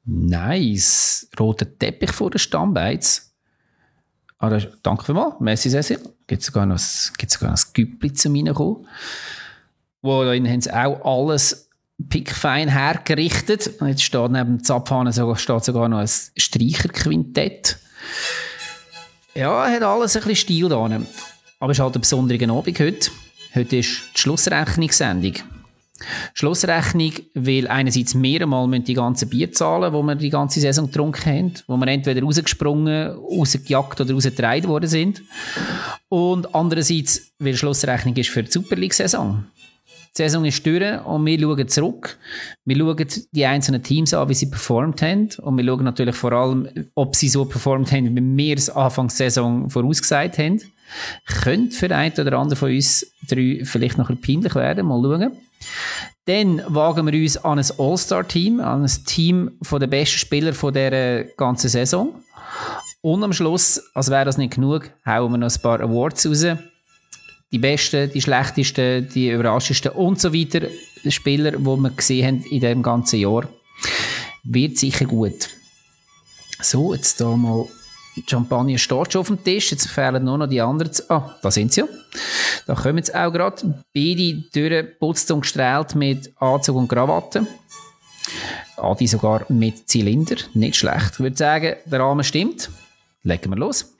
Nice. Roter Teppich vor der Stammbeiz. Danke vielmals. Merci sehr, sehr. Gibt sogar noch ein Güppli zum Reinkommen. Da haben sie auch alles pickfein hergerichtet. Und jetzt steht neben dem Zapfhahn sogar noch ein Streicherquintett. Ja, hat alles ein bisschen Stil da. Aber es ist halt ein besonderer Abend heute. Heute ist die Schlussrechnungssendung. Schlussrechnung, weil einerseits wir einmal die ganzen Bier zahlen, die wir die ganze Saison getrunken haben, wo wir entweder rausgesprungen, rausgejagt oder rausgetragen worden sind. Und andererseits, weil Schlussrechnung ist für die Super League-Saison. Die Saison ist durch und wir schauen zurück. Wir schauen die einzelnen Teams an, wie sie performt haben. Und wir schauen natürlich vor allem, ob sie so performt haben, wie wir es Anfang der Saison vorausgesagt haben. Könnte für den einen oder anderen von uns drei vielleicht noch ein bisschen peinlich werden. Mal schauen. Dann wagen wir uns an ein All-Star-Team, an ein Team der besten Spieler dieser ganzen Saison. Und am Schluss, als wäre das nicht genug, hauen wir noch ein paar Awards raus. Die besten, die schlechtesten, die überraschendsten und so weiter Spieler, die wir gesehen haben in diesem ganzen Jahr. Wird sicher gut. So, jetzt hier mal Champagner steht schon auf dem Tisch. Jetzt fehlen nur noch die anderen. Da sind sie ja. Da kommen sie auch gerade. Beide durchgeputzt und gestrahlt mit Anzug und Krawatte. Adi sogar mit Zylinder. Nicht schlecht. Ich würde sagen, der Rahmen stimmt. Legen wir los.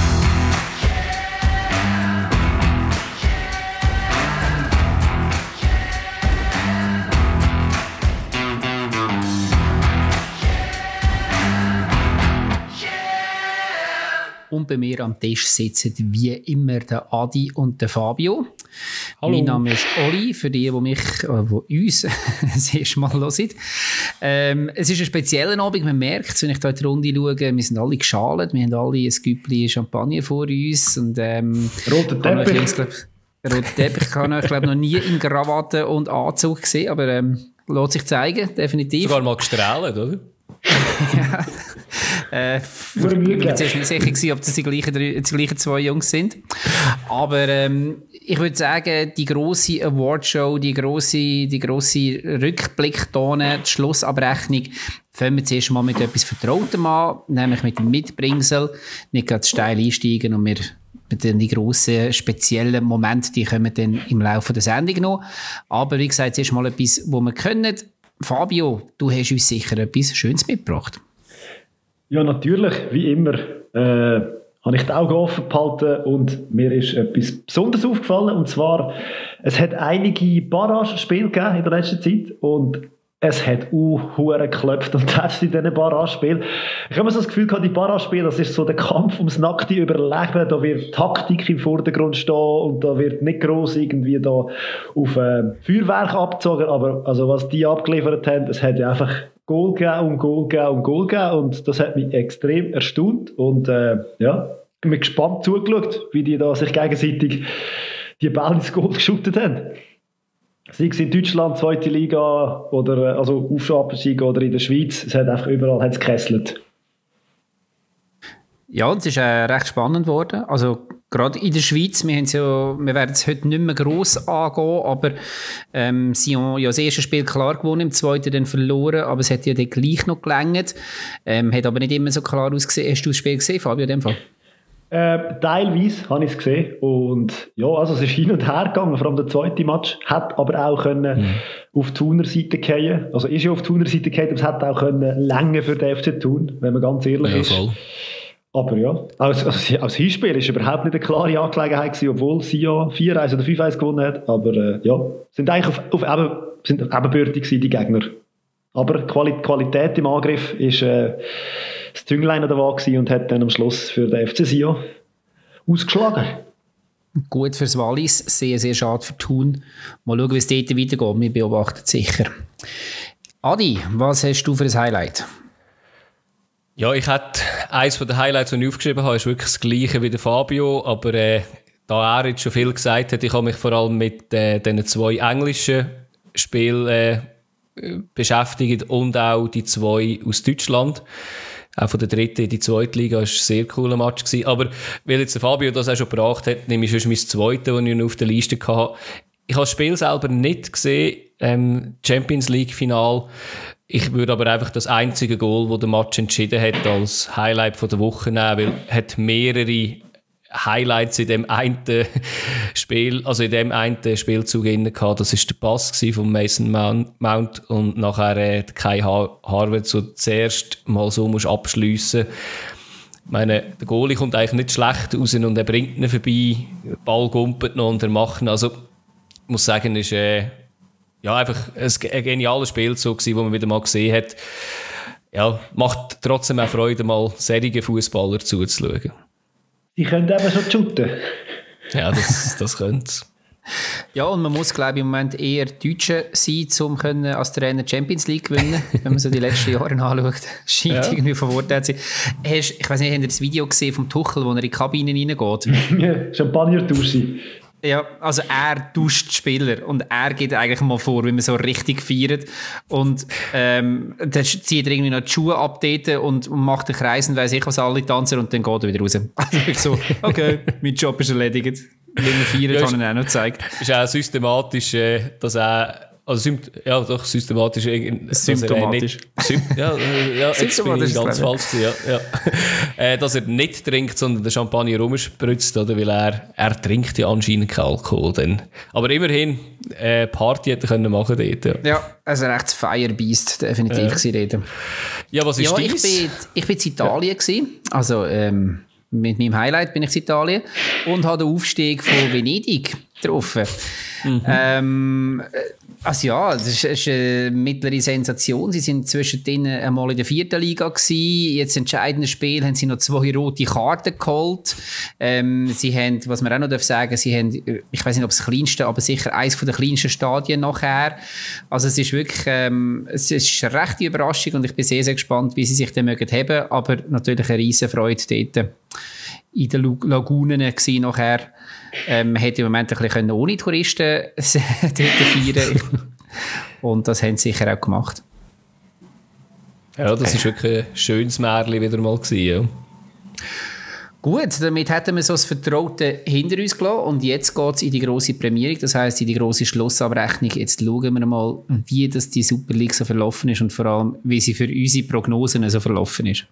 Und bei mir am Tisch sitzen wie immer der Adi und der Fabio. Hallo. Mein Name ist Oli, für die uns das erste Mal hören. Es ist ein spezieller Abend, man merkt es, wenn ich hier in die Runde schaue, wir sind alle geschalt, wir haben alle ein Güppli Champagner vor uns. Und, roter Teppich. Roter Teppich kann ich glaube noch nie in Krawatte und Anzug gesehen, aber lässt sich zeigen, definitiv. Sogar mal gestrahlt, oder? Ja. Ich war mir zuerst nicht sicher, ob das die gleichen zwei Jungs sind. Aber ich würde sagen, die grosse Awardshow, die grosse Rückblicktonne, die Schlussabrechnung, fangen wir zuerst mal mit etwas Vertrautem an, nämlich mit dem Mitbringsel. Nicht gerade steil einsteigen und wir mit den grossen, speziellen Momenten, die kommen dann im Laufe der Sendung noch. Aber wie gesagt, zuerst mal etwas, wo wir können. Fabio, du hast uns sicher etwas Schönes mitgebracht. Ja, natürlich, wie immer, habe ich die Augen offen gehalten und mir ist etwas Besonderes aufgefallen. Und zwar, es hat einige Barrage-Spiele gegeben in der letzten Zeit und es hat Huren geklopft und das in diesen Barrage-Spielen. Ich habe so das Gefühl gehabt, die Barrage-Spiele, das ist so der Kampf ums nackte Überleben. Da wird Taktik im Vordergrund stehen und da wird nicht gross irgendwie da auf Feuerwerk abgezogen. Aber also was die abgeliefert haben, es hat ja einfach Goal gegeben und Goal gegeben und Goal gegeben und das hat mich extrem erstaunt und ja, ich bin gespannt zugeschaut, wie die da sich gegenseitig die Bälle ins Goal geschüttet haben. Sei es in Deutschland, zweite Liga oder also Aufstiegsliga oder in der Schweiz, es hat einfach überall gekesselt. Ja, und es ist recht spannend geworden. Also gerade in der Schweiz, wir werden es heute nicht mehr gross angehen, aber sie haben ja das erste Spiel klar gewonnen, im zweiten dann verloren, aber es hat ja dann gleich noch gelangt. Hat aber nicht immer so klar ausgesehen. Hast du das Spiel gesehen, Fabio, in dem Fall? Teilweise habe ich es gesehen und ja, also es ist hin und her gegangen, vor allem der zweite Match, hat aber auch können auf die Thuner Seite fallen, also ist ja auf die Thuner Seite gefallen, aber es hat auch können länger für den FC Thun, wenn man ganz ehrlich ist. Voll. Aber ja, als Hinspiel war es überhaupt nicht eine klare Angelegenheit gewesen, obwohl sie ja 4-1 oder 5-1 gewonnen hat, aber ja, sind eigentlich sind ebenbürtig gewesen, die Gegner. Aber Qualität im Angriff ist das Zünglein an der Waage und hat dann am Schluss für den FC Sion ausgeschlagen. Gut fürs Wallis, sehr, sehr schade für Thun. Mal schauen, wie es dort weitergeht. Wir beobachten es sicher. Adi, was hast du für ein Highlight? Ja, ich hatte eines der Highlights, die ich aufgeschrieben habe, ist wirklich das Gleiche wie der Fabio, aber da er jetzt schon viel gesagt hat, ich habe mich vor allem mit diesen zwei englischen Spielen beschäftigt und auch die zwei aus Deutschland. Auch von der dritten in die zweite Liga war ein sehr cooler Match gewesen. Aber weil jetzt der Fabio das auch schon gebracht hat, nehme ich schon mein zweites, das ich noch auf der Liste hatte. Ich habe das Spiel selber nicht gesehen, Champions League Final. Ich würde aber einfach das einzige Goal, das der Match entschieden hat, als Highlight von der Woche nehmen, weil er hat mehrere Highlights in dem einen Spiel, also in dem einen Spielzug drin gehabt. Das ist der Pass von Mason Mount und nachher Kai Harvard so zuerst mal so musst abschliessen. Ich meine, der Goalie kommt eigentlich nicht schlecht raus und er bringt ihn vorbei, der Ball gumpelt noch und er macht ihn. Also, ich muss sagen, ist einfach ein genialer Spielzug gewesen, den man wieder mal gesehen hat. Ja, macht trotzdem auch Freude, mal solche Fußballer zuzuschauen. Die können eben schon shooten. Ja, das könnte es. Ja, und man muss, glaube ich, im Moment eher Deutsche sein, um als Trainer Champions League gewinnen, wenn man so die letzten Jahre anschaut. Scheint irgendwie von Vorteil zu sein. Ich weiss nicht, habt ihr das Video gesehen vom Tuchel, wo er in die Kabine reingeht? Champagner-Dusche. Ja, also er duscht die Spieler und er geht eigentlich mal vor, wie man so richtig feiert. Und dann zieht er irgendwie noch die Schuhe ab dort und macht den Kreis und weiss ich was, alle tanzen und dann geht er wieder raus. Also ich so, okay, mein Job ist erledigt. Wie man feiert, hat er auch noch gezeigt. Ist auch systematisch, dass er... Also systematisch. Symptomatisch. Jetzt bin ich ganz falsch gewesen, ja. Dass er nicht trinkt, sondern den Champagner rumspritzt, oder? Weil er trinkt ja anscheinend keinen Alkohol. Dann. Aber immerhin, Party hätte er können machen dort. Ja, also ein echtes Firebeast, definitiv gewesen. Ja, was ist dies? Ich bin in Italien gewesen. Also, mit meinem Highlight bin ich in Italien und habe den Aufstieg von Venedig getroffen. Also ja, das ist eine mittlere Sensation. Sie sind zwischendrin einmal in der 4. Liga gewesen. Jetzt entscheidendes Spiel haben sie noch 2 rote Karten geholt. Sie haben, was man auch noch sagen darf, sie haben, ich weiß nicht, ob es das kleinste, aber sicher eines der kleinsten Stadien nachher. Also es ist wirklich, es ist eine rechte Überraschung und ich bin sehr, sehr gespannt, wie sie sich dann mögen haben. Aber natürlich eine riesen Freude dort in den Lagunen gewesen nachher. Hätte im Moment ein bisschen ohne Touristen dort feiern. Und das haben sie sicher auch gemacht. Ja, das ist wirklich ein schönes Märchen wieder mal gewesen, ja. Gut, damit hätten wir so das Vertraute hinter uns gelassen und jetzt geht es in die grosse Prämierung, das heisst in die grosse Schlussabrechnung. Jetzt schauen wir mal, wie das die Super League so verlaufen ist und vor allem, wie sie für unsere Prognosen so verlaufen ist.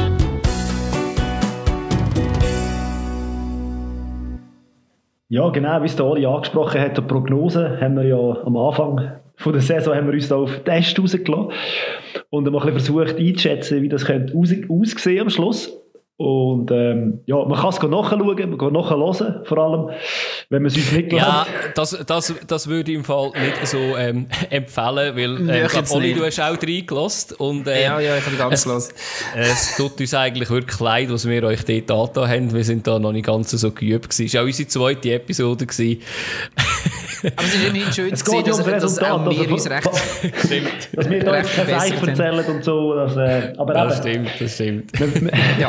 Ja, genau, wie es der Oli angesprochen hat, die Prognose haben wir ja am Anfang von der Saison haben wir uns da auf Test rausgelassen und haben mal ein bisschen versucht einzuschätzen, wie das könnte aussehen am Schluss. Und ja, man kann es nachschauen, man kann nachhören, vor allem, wenn man es uns nicht glaubt. Ja, das würde ich im Fall nicht so empfehlen, weil Oli, du hast auch reingelassen. Und, ja, ich habe ganz gelassen. Es tut uns eigentlich wirklich leid, was wir euch dort angetan haben. Wir sind da noch nicht ganz so geübt gewesen. Es war auch unsere 2. Episode gewesen. Aber es ist immerhin schön zu sehen, dass auch wir uns recht... dass wir da jetzt kein Eich erzählen und so. Aber das stimmt. Ja.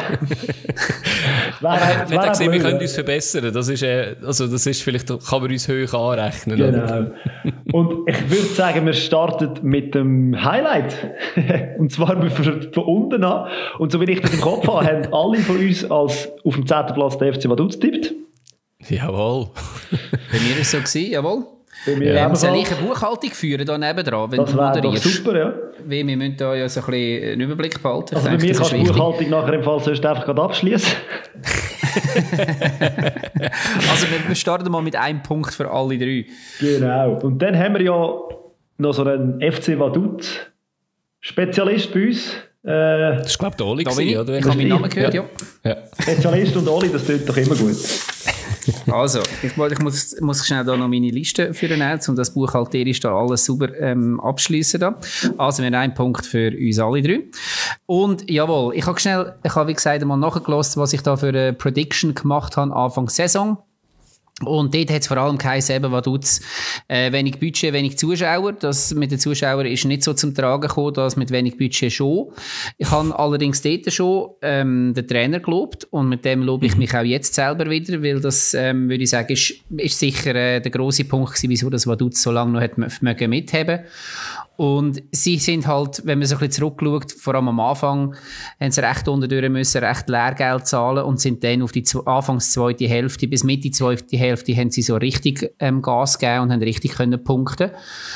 Aber wir gesehen, wir können uns verbessern. Das ist vielleicht, kann man uns hoch anrechnen. Genau. Und ich würde sagen, wir starten mit dem Highlight. Und zwar von unten an. Und so wie ich das im Kopf habe, haben alle von uns als auf dem 10. Platz der FC Vaduz tippt. Jawohl. Bei mir war es so gewesen, jawohl. Soll ich eine Buchhaltung führen da nebendran, wenn das wäre doch super, ja. Weil wir müssen da ja so ein bisschen einen Überblick behalten. Also bei mir kannst du die Buchhaltung nachher im Fall sonst einfach gerade abschließen. Also wir starten mal mit einem Punkt für alle 3. Genau. Und dann haben wir ja noch so einen FC Vaduz Spezialist bei uns. Das ist, glaube ich, der Oli gewesen, oder? Ich habe meinen Namen gehört, ja. Spezialist und Oli, das tut doch immer gut. Also, ich muss schnell da noch meine Liste führen, um das buchhalterisch da alles sauber abschliessen. Da. Also, wir haben einen Punkt für uns alle 3. Und jawohl, ich habe wie gesagt einmal nachgelassen, was ich da für eine Prediction gemacht habe Anfang Saison. Und dort hat es vor allem geheißen, Vaduz, wenig Budget, wenig Zuschauer. Das mit den Zuschauern ist nicht so zum Tragen gekommen, das mit wenig Budget schon. Ich habe allerdings dort schon den Trainer gelobt und mit dem lobe ich mich auch jetzt selber wieder, weil das, würde ich sagen, ist sicher der grosse Punkt gewesen, wieso das Vaduz so lange noch hat mithaben. Und sie sind halt, wenn man so ein bisschen zurückschaut, vor allem am Anfang, haben sie recht unterdurch müssen, recht Lehrgeld zahlen und sind dann auf die anfangs 2. Hälfte bis Mitte 2. Hälfte haben sie so richtig Gas gegeben und haben richtig können punkten.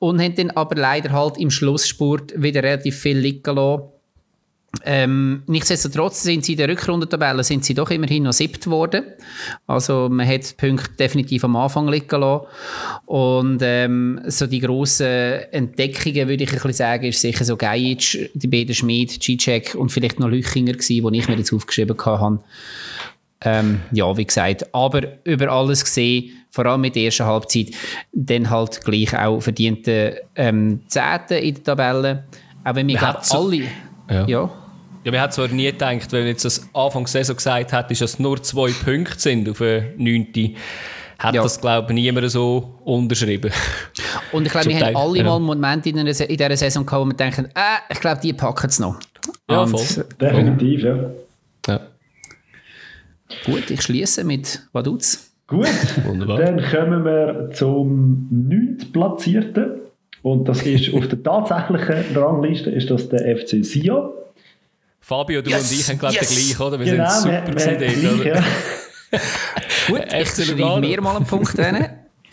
und haben dann aber leider halt im Schlussspurt wieder relativ viel liegen lassen. Nichtsdestotrotz sind sie in der Rückrundentabelle sind sie doch immerhin noch 7. geworden. Also man hat die Punkte definitiv am Anfang liegen lassen. Und so die grossen Entdeckungen, würde ich ein bisschen sagen, ist sicher so Gajic, die beiden Schmid, Cicek und vielleicht noch Lüchinger gewesen, die ich mir jetzt aufgeschrieben habe. Ja, wie gesagt, aber über alles gesehen, vor allem mit der ersten Halbzeit, dann halt gleich auch verdiente 10. in der Tabelle. Auch wenn wir alle... Ja. Ja, man hat zwar nie gedacht, wenn man jetzt das Anfang der Saison gesagt hat, dass es nur 2 Punkte sind auf den 9. Hat das, glaube ich, niemand so unterschrieben. Und ich glaube, wir haben alle mal Momente in dieser Saison gehabt, wo wir denken, ich glaube, die packen es noch. Ja, voll. Definitiv, ja. Gut, ich schließe mit Vaduz. Gut, wunderbar. Dann kommen wir zum 9. Platzierten. Und das ist auf der tatsächlichen Rangliste ist das der FC Sion. Fabio, du und ich haben glaube ich den gleichen, oder? Wir genau, sind super gesehen, oder? Ja. Gut, ich schreibe mir mal einen Punkt rein.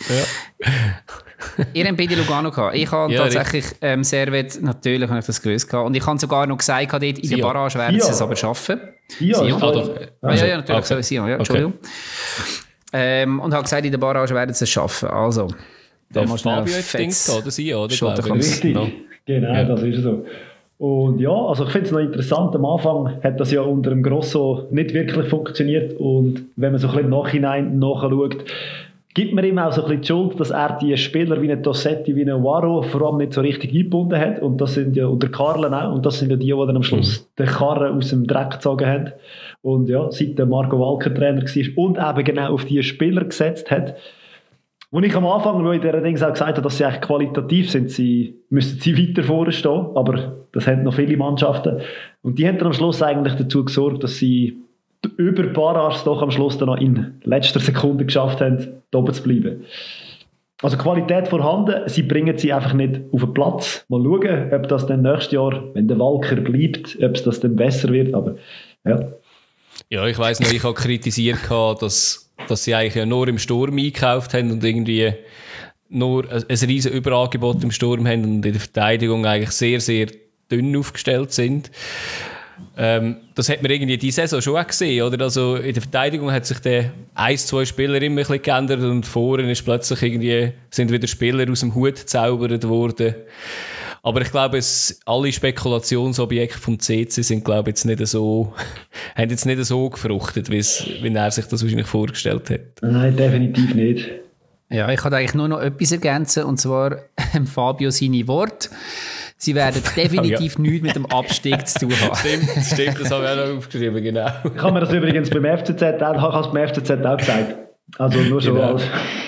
Ihr habt beide Lugano gehabt. Ich habe tatsächlich Servet, natürlich habe ich das gelöst gehabt. Und ich habe sogar noch gesagt, dort in der Barrage werden sie es aber schaffen. Sion? Ja, natürlich. Okay. Sion, ja, Entschuldigung. Okay. Und habe gesagt, in der Barrage werden sie es schaffen. Also, der Fabio hat gedacht, oder Sion, oder? Richtig, genau, das ist so. Und ja, also ich finde es noch interessant, am Anfang hat das ja unter dem Grosso nicht wirklich funktioniert und wenn man so ein bisschen im Nachhinein nachschaut, gibt man ihm auch so ein bisschen die Schuld, dass er die Spieler wie ein Tossetti, wie ein Waro vor allem nicht so richtig eingebunden hat und das sind ja, und der Karlen auch, und das sind ja die dann am Schluss den Karren aus dem Dreck gezogen haben und ja, seit der Marco Walker Trainer war und eben genau auf die Spieler gesetzt hat. Als ich am Anfang, wo ich dieser Dings auch gesagt habe, dass sie eigentlich qualitativ sind, müssten sie weiter vorne stehen, aber das haben noch viele Mannschaften. Und die haben dann am Schluss eigentlich dazu gesorgt, dass sie über Barrage doch am Schluss dann noch in letzter Sekunde geschafft haben, da oben zu bleiben. Also Qualität vorhanden, sie bringen sie einfach nicht auf den Platz. Mal schauen, ob das dann nächstes Jahr, wenn der Walker bleibt, ob es das dann besser wird, aber ja. Ja, ich weiss noch, ich habe kritisiert, dass sie eigentlich ja nur im Sturm eingekauft haben und irgendwie nur ein riesen Überangebot im Sturm haben und in der Verteidigung eigentlich sehr, sehr dünn aufgestellt sind. Das hat man irgendwie diese Saison schon auch gesehen, oder? Also in der Verteidigung hat sich der 1-2 Spieler immer ein bisschen geändert und vorne ist plötzlich irgendwie, sind wieder Spieler aus dem Hut gezaubert worden. Aber ich glaube, alle Spekulationsobjekte vom CC sind, glaube ich, jetzt nicht so, haben jetzt nicht so gefruchtet, wie er sich das wahrscheinlich vorgestellt hat. Nein, definitiv nicht. Ja, ich kann eigentlich nur noch etwas ergänzen, und zwar Fabio seine Worte. Sie werden definitiv nichts mit dem Abstieg zu tun haben. Stimmt, das habe ich auch noch aufgeschrieben, genau. Ich habe mir das übrigens beim FCZ auch gesagt. Also nur so als...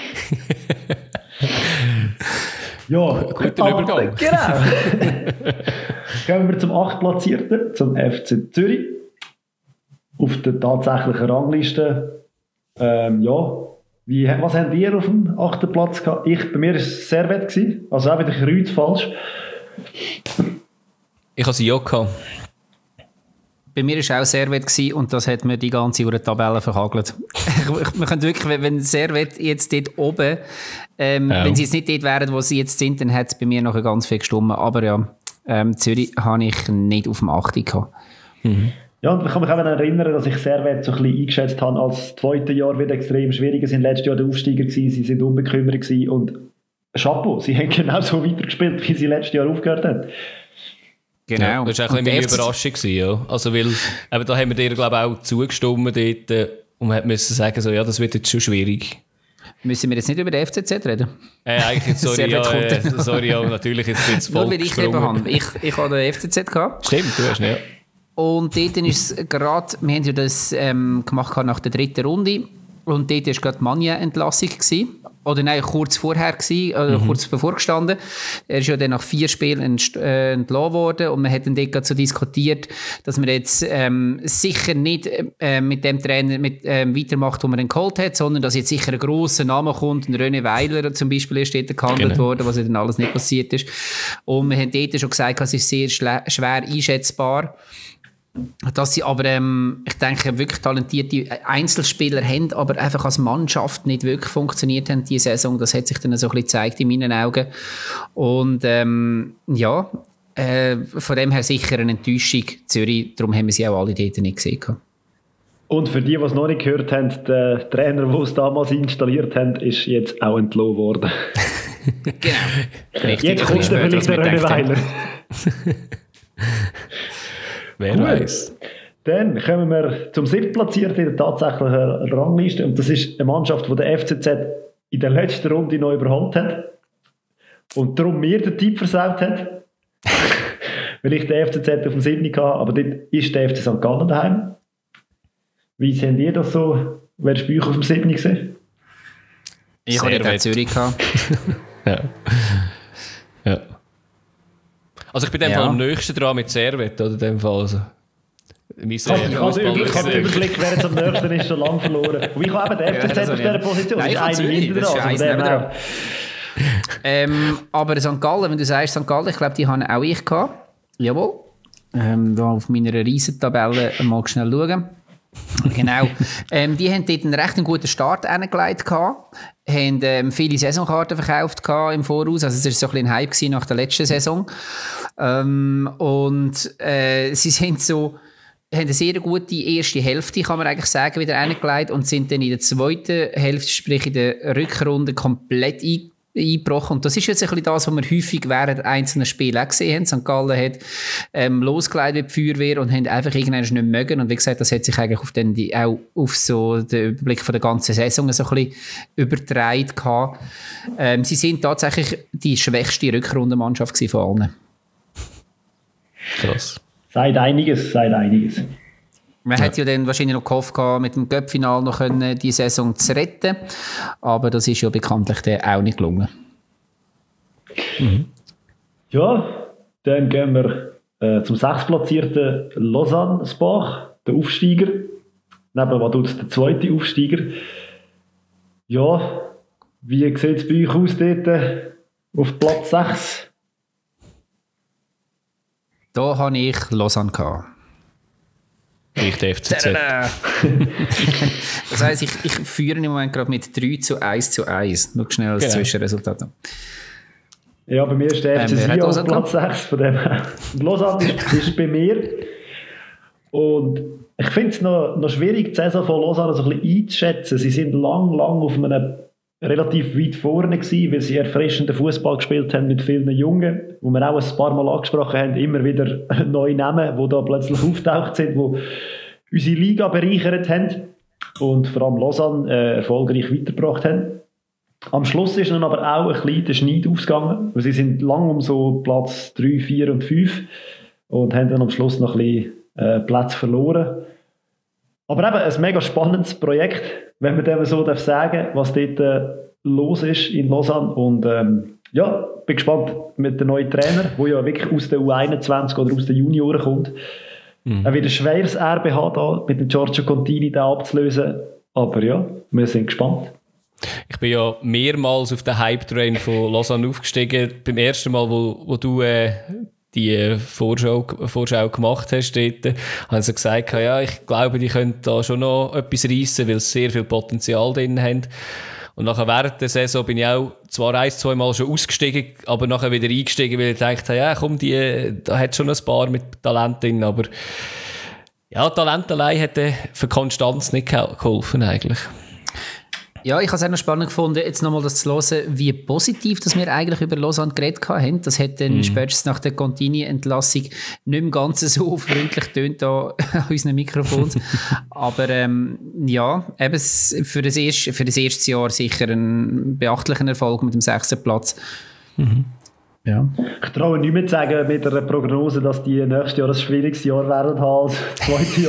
Ja, guter Übergang. Genau. Kommen wir zum 8. Platzierten, zum FC Zürich. Auf der tatsächlichen Rangliste. Was habt ihr auf dem 8. Platz gehabt? Bei mir war es Servet, also auch wieder kreuz falsch. Ich hatte sie ja gehabt. Bei mir war es auch Servet und das hat mir die ganze Tabelle verhagelt. Man kann wirklich, wenn Servet jetzt dort oben, wenn sie jetzt nicht dort wären, wo sie jetzt sind, dann hat es bei mir noch ganz viel gestummen. Aber ja, Zürich habe ich nicht auf dem 8. gehabt. Mhm. Ja, und ich kann mich auch erinnern, dass ich Servet so ein bisschen eingeschätzt habe, als das 2. Jahr wieder extrem schwierig. Sie waren letztes Jahr der Aufsteiger, sie sind unbekümmert und Chapeau, sie haben genau so weitergespielt, wie sie letztes Jahr aufgehört haben. Genau. Ja, das war eine Überraschung. Ja. Also, weil, eben, da haben wir dir, glaube ich, auch zugestimmt dort, und man musste sagen, so, ja, das wird jetzt schon schwierig. Müssen wir jetzt nicht über den FCZ reden? Eigentlich, sorry, ja, natürlich jetzt ein bisschen voll nur weil ich eben habe. Ich habe den FCZ gehabt. Stimmt, du hast ihn, ja. Und dort ist es gerade, wir haben ja das gemacht nach der 3. Runde, und dort war gerade Manja-Entlassung gewesen. Oder nein, kurz vorher gewesen, oder kurz bevor gestanden. Er ist ja dann nach 4 Spielen entlassen worden und man hat dann dort so diskutiert, dass man jetzt sicher nicht mit dem Trainer weitermacht, den man dann geholt hat, sondern dass jetzt sicher ein grosser Name kommt. Und René Weiler zum Beispiel ist dort gehandelt worden, was ja dann alles nicht passiert ist. Und wir haben dort schon gesagt, es ist sehr schwer einschätzbar. Dass sie aber, ich denke, wirklich talentierte Einzelspieler haben, aber einfach als Mannschaft nicht wirklich funktioniert haben diese Saison. Das hat sich dann so ein bisschen gezeigt in meinen Augen. Und von dem her sicher eine Enttäuschung Zürich. Darum haben wir sie auch alle dort nicht gesehen. Und für die es noch nicht gehört haben, der Trainer, der es damals installiert haben, ist jetzt auch entlassen worden. Genau. Richtig, jetzt kommt vielleicht der Rönneweiler. Wer weiß. Dann kommen wir zum 7. Platzierten in der tatsächlichen Rangliste. Und das ist eine Mannschaft, die der FCZ in der letzten Runde noch überholt hat. Und darum mir den Tipp versaut hat. Weil ich den FCZ auf dem 7. hatte. Aber dort ist der FC St. Gallen daheim. Wie seht ihr das so? Wer ist bei euch auf dem 7. gesehen? Ich habe dort Zürich gehabt. Ja. Also ich bin in dem Fall am nächsten dran mit Servet, oder in dem Fall. Also. Ich habe den Überblick, wer jetzt am nächsten ist, schon lange verloren. Und ich habe eben den FCZ auf dieser Position. Nein, ich habe Zürich, das ist dran. Aber St. Gallen, wenn du sagst St. Gallen, ich glaube, die haben auch ich gehabt. Jawohl. Da auf meiner Riesentabelle mal schnell schauen. Genau. Die haben dort einen recht guten Start hingelegt gehabt, haben viele Saisonkarten verkauft im Voraus, also es war so ein bisschen ein Hype nach der letzten Saison. Sie sind so, haben eine sehr gute erste Hälfte, kann man eigentlich sagen, wieder hingelegt und sind dann in der zweiten Hälfte, sprich in der Rückrunde, komplett eingebrochen. Und das ist jetzt ein bisschen das, was wir häufig während einzelnen Spielen auch gesehen haben. St. Gallen hat losgelegt mit die Feuerwehr und haben einfach irgendwann nicht mögen. Und wie gesagt, das hat sich eigentlich auch auf so den Überblick von der ganzen Saison so ein bisschen übertragen gehabt. Sie sind tatsächlich die schwächste Rückrundenmannschaft von allen. Krass. Seid einiges. Man hätte ja dann wahrscheinlich noch gehofft, mit dem Cup-Final noch die Saison zu retten. Aber das ist ja bekanntlich dann auch nicht gelungen. Mhm. Ja, dann gehen wir zum 6. Platzierten Lausanne Spach, der Aufsteiger. Neben Vaduz der zweite Aufsteiger. Ja, wie sieht es bei euch aus dort auf Platz 6? Da habe ich Lausanne gehabt. Ich der FCZ. Das heisst, ich führe im Moment gerade mit 3:1:1. Nur schnell als Zwischenresultat. Ja, bei mir ist der FC Sion auf Platz 6. Von dem her. Lausanne ist bei mir. Und ich finde es noch schwierig, die Saison von Lausanne so ein bisschen einzuschätzen. Sie sind lang auf einem relativ weit vorne gewesen, weil sie erfrischenden Fußball gespielt haben mit vielen Jungen, wo wir auch ein paar Mal angesprochen haben, immer wieder neue Namen, die da plötzlich auftaucht sind, die unsere Liga bereichert haben und vor allem Lausanne erfolgreich weitergebracht haben. Am Schluss ist dann aber auch ein bisschen der Schneid ausgegangen, weil sie sind lang um so Platz 3, 4 und 5 und haben dann am Schluss noch ein bisschen Platz verloren. Aber eben ein mega spannendes Projekt, wenn man dem so sagen darf, was dort los ist in Lausanne. Und ja, bin gespannt mit dem neuen Trainer, der ja wirklich aus der U21 oder aus den Junioren kommt. Er wird ein schweres Erbe haben, da mit dem Giorgio Contini da abzulösen. Aber ja, wir sind gespannt. Ich bin ja mehrmals auf den Hype-Train von Lausanne aufgestiegen. Beim ersten Mal, wo du die Vorschau gemacht hast, dort, haben sie gesagt, ja, ich glaube, die können da schon noch etwas reissen, weil sie sehr viel Potenzial drin haben. Und nachher während der Saison bin ich auch zwar 1-2 Mal schon ausgestiegen, aber nachher wieder eingestiegen, weil ich dachte, ja komm, da hat schon ein paar mit Talent drin, aber ja, Talent allein hat für Konstanz nicht geholfen eigentlich. Ja, ich habe es auch noch spannend gefunden, jetzt nochmal das zu hören, wie positiv dass wir eigentlich über Lausanne geredet haben. Das hat dann spätestens nach der Contini-Entlassung nicht mehr ganz so freundlich getönt da an unseren Mikrofons. Aber ja, eben für das erste Jahr sicher ein beachtlicher Erfolg mit dem 6. Platz. Ja. Ich traue nicht mehr zu sagen mit einer Prognose, dass die nächstes Jahr ein schwieriges Jahr werden als das zweite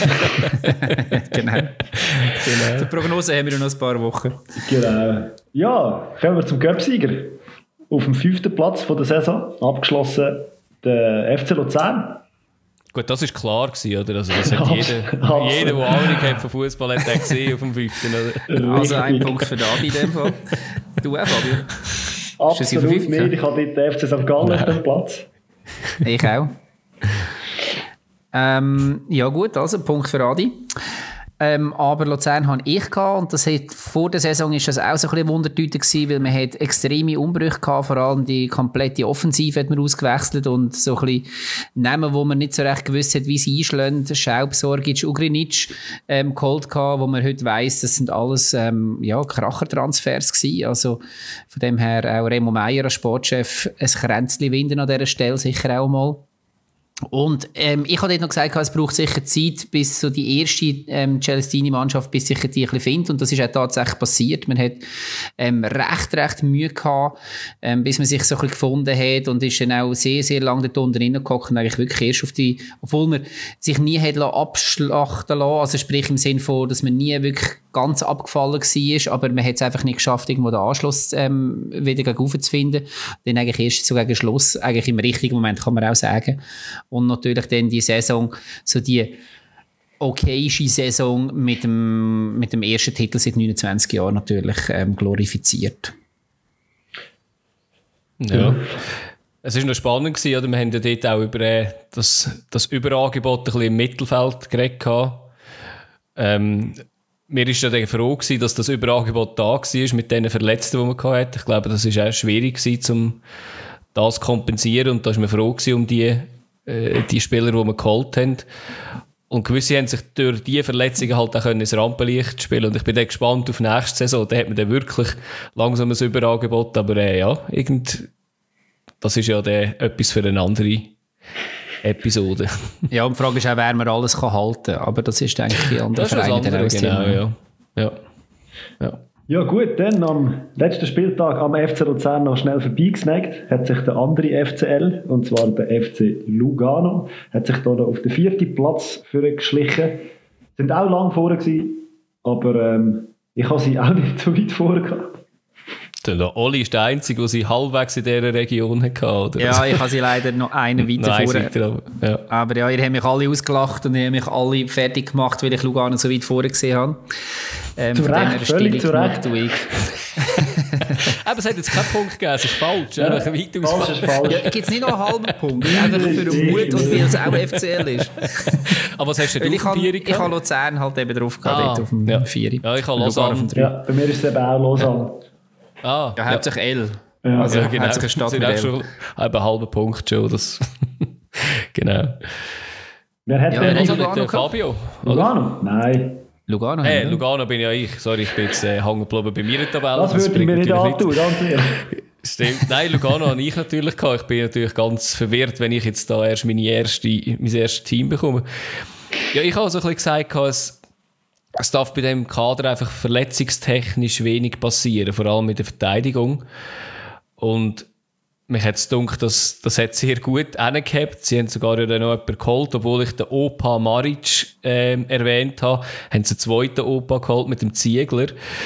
Jahr. Genau. Die Prognose haben wir noch ein paar Wochen. Genau. Ja, kommen wir zum Cup-Sieger. Auf dem 5. Platz von der Saison, abgeschlossen der FC Luzern. Gut, das war klar gewesen, oder? Also das hat jeder, der Ahnung hat von Fußball, hat den gesehen auf dem 5. Oder? Also ein Punkt für Adi in dem Fall. Du auch, Fabio? Absolut nicht. Ich habe dort den FC St. Gallen auf dem Platz. Ich auch. Ja gut, also Punkt für Adi. Aber Luzern habe ich gehabt und das hat, vor der Saison ist das auch so ein bisschen Wundertüte gewesen, weil man hat extreme Umbrüche gehabt, vor allem die komplette Offensive hat man ausgewechselt und so ein bisschen Namen, wo man nicht so recht gewusst hat, wie sie einschlagen, Schaub, Sorgic, Ugrinic geholt gehabt, wo man heute weiss, das sind alles Krachertransfers gewesen, also von dem her auch Remo Meier als Sportchef ein Kränzchen winden an dieser Stelle sicher auch mal. Und ich habe dort noch gesagt, es braucht sicher Zeit, bis so die erste Celestini-Mannschaft, bis sich die ein bisschen findet. Und das ist auch tatsächlich passiert. Man hat recht Mühe gehabt, bis man sich so ein bisschen gefunden hat und ist dann auch sehr, sehr lange dort unten reingehockt und eigentlich wirklich erst obwohl man sich nie hat abschlachten lassen, also sprich im Sinne von, dass man nie wirklich ganz abgefallen war, aber man hat es einfach nicht geschafft, irgendwo den Anschluss wieder gegen zu finden. Dann eigentlich erst so gegen Schluss, eigentlich im richtigen Moment, kann man auch sagen. Und natürlich dann die Saison, so die okayische Saison mit dem ersten Titel seit 29 Jahren natürlich glorifiziert. Ja. Es war noch spannend gewesen, oder? Wir haben ja dort auch über das Überangebot ein bisschen im Mittelfeld geredet. Mir war ja froh gewesen, dass das Überangebot da war mit den Verletzten, die man hatte. Ich glaube, das war auch schwierig gewesen, um das zu kompensieren. Und da war man froh gewesen um die Spieler, die wir geholt haben. Und gewisse haben sich durch diese Verletzungen halt auch ins Rampenlicht spielen. Und ich bin dann gespannt auf nächste Saison. Da hat man dann wirklich langsam ein Überangebot. Aber das ist ja dann etwas für eine andere Episode. Ja, und die Frage ist auch, wer man alles halten kann. Aber das ist eigentlich die andere Vereine dann auch genau, ja. Ja gut, dann am letzten Spieltag am FC Luzern noch schnell vorbeigesnackt, hat sich der andere FCL, und zwar der FC Lugano, hat sich da auf den 4. Platz geschlichen. Sind auch lang vorne gewesen, aber ich habe sie auch nicht so weit vorne gehabt. Der Oli ist der Einzige, der sie halbwegs in dieser Region hatte, oder? Ja, ich habe sie leider noch einen weiter vorne. Ja. Aber ja, ihr habt mich alle ausgelacht und ihr habt mich alle fertig gemacht, weil ich Lugano so weit vorne gesehen habe. Zu Recht, völlig zu Recht. Aber es hat jetzt keinen Punkt gegeben, es ist falsch. Ja, falsch ist falsch. Ja, gibt es nicht noch einen halben Punkt? Einfach für den Mut und weil es auch FCL ist. Aber was hast du denn ich habe Luzern halt eben drauf gehabt, auf dem 4. Ja, ich habe Lausanne. Ja, bei mir ist es eben auch Lausanne. Ja, hauptsächlich L. Ja, also genau. hauptsächlich Stadt mit L. Schon einen halben Punkt schon. Das genau. Wer hat denn Lugano? Fabio? Lugano? Nein. Lugano, Lugano bin ja ich. Sorry, ich bin jetzt hängen geblieben bei mir in der Tabelle. Das würde ich mir nicht antun, ganz ehrlich. Stimmt. Nein, Lugano habe ich natürlich gehabt. Ich bin natürlich ganz verwirrt, wenn ich jetzt da erst mein erstes Team bekomme. Ja, ich habe so ein bisschen gesagt, es darf bei diesem Kader einfach verletzungstechnisch wenig passieren, vor allem mit der Verteidigung. Und mich hat es gedacht, das hat sehr gut hingehabt. Sie haben sogar noch jemanden geholt, obwohl ich den Opa Maric erwähnt habe, haben sie einen zweiten Opa geholt mit dem Ziegler.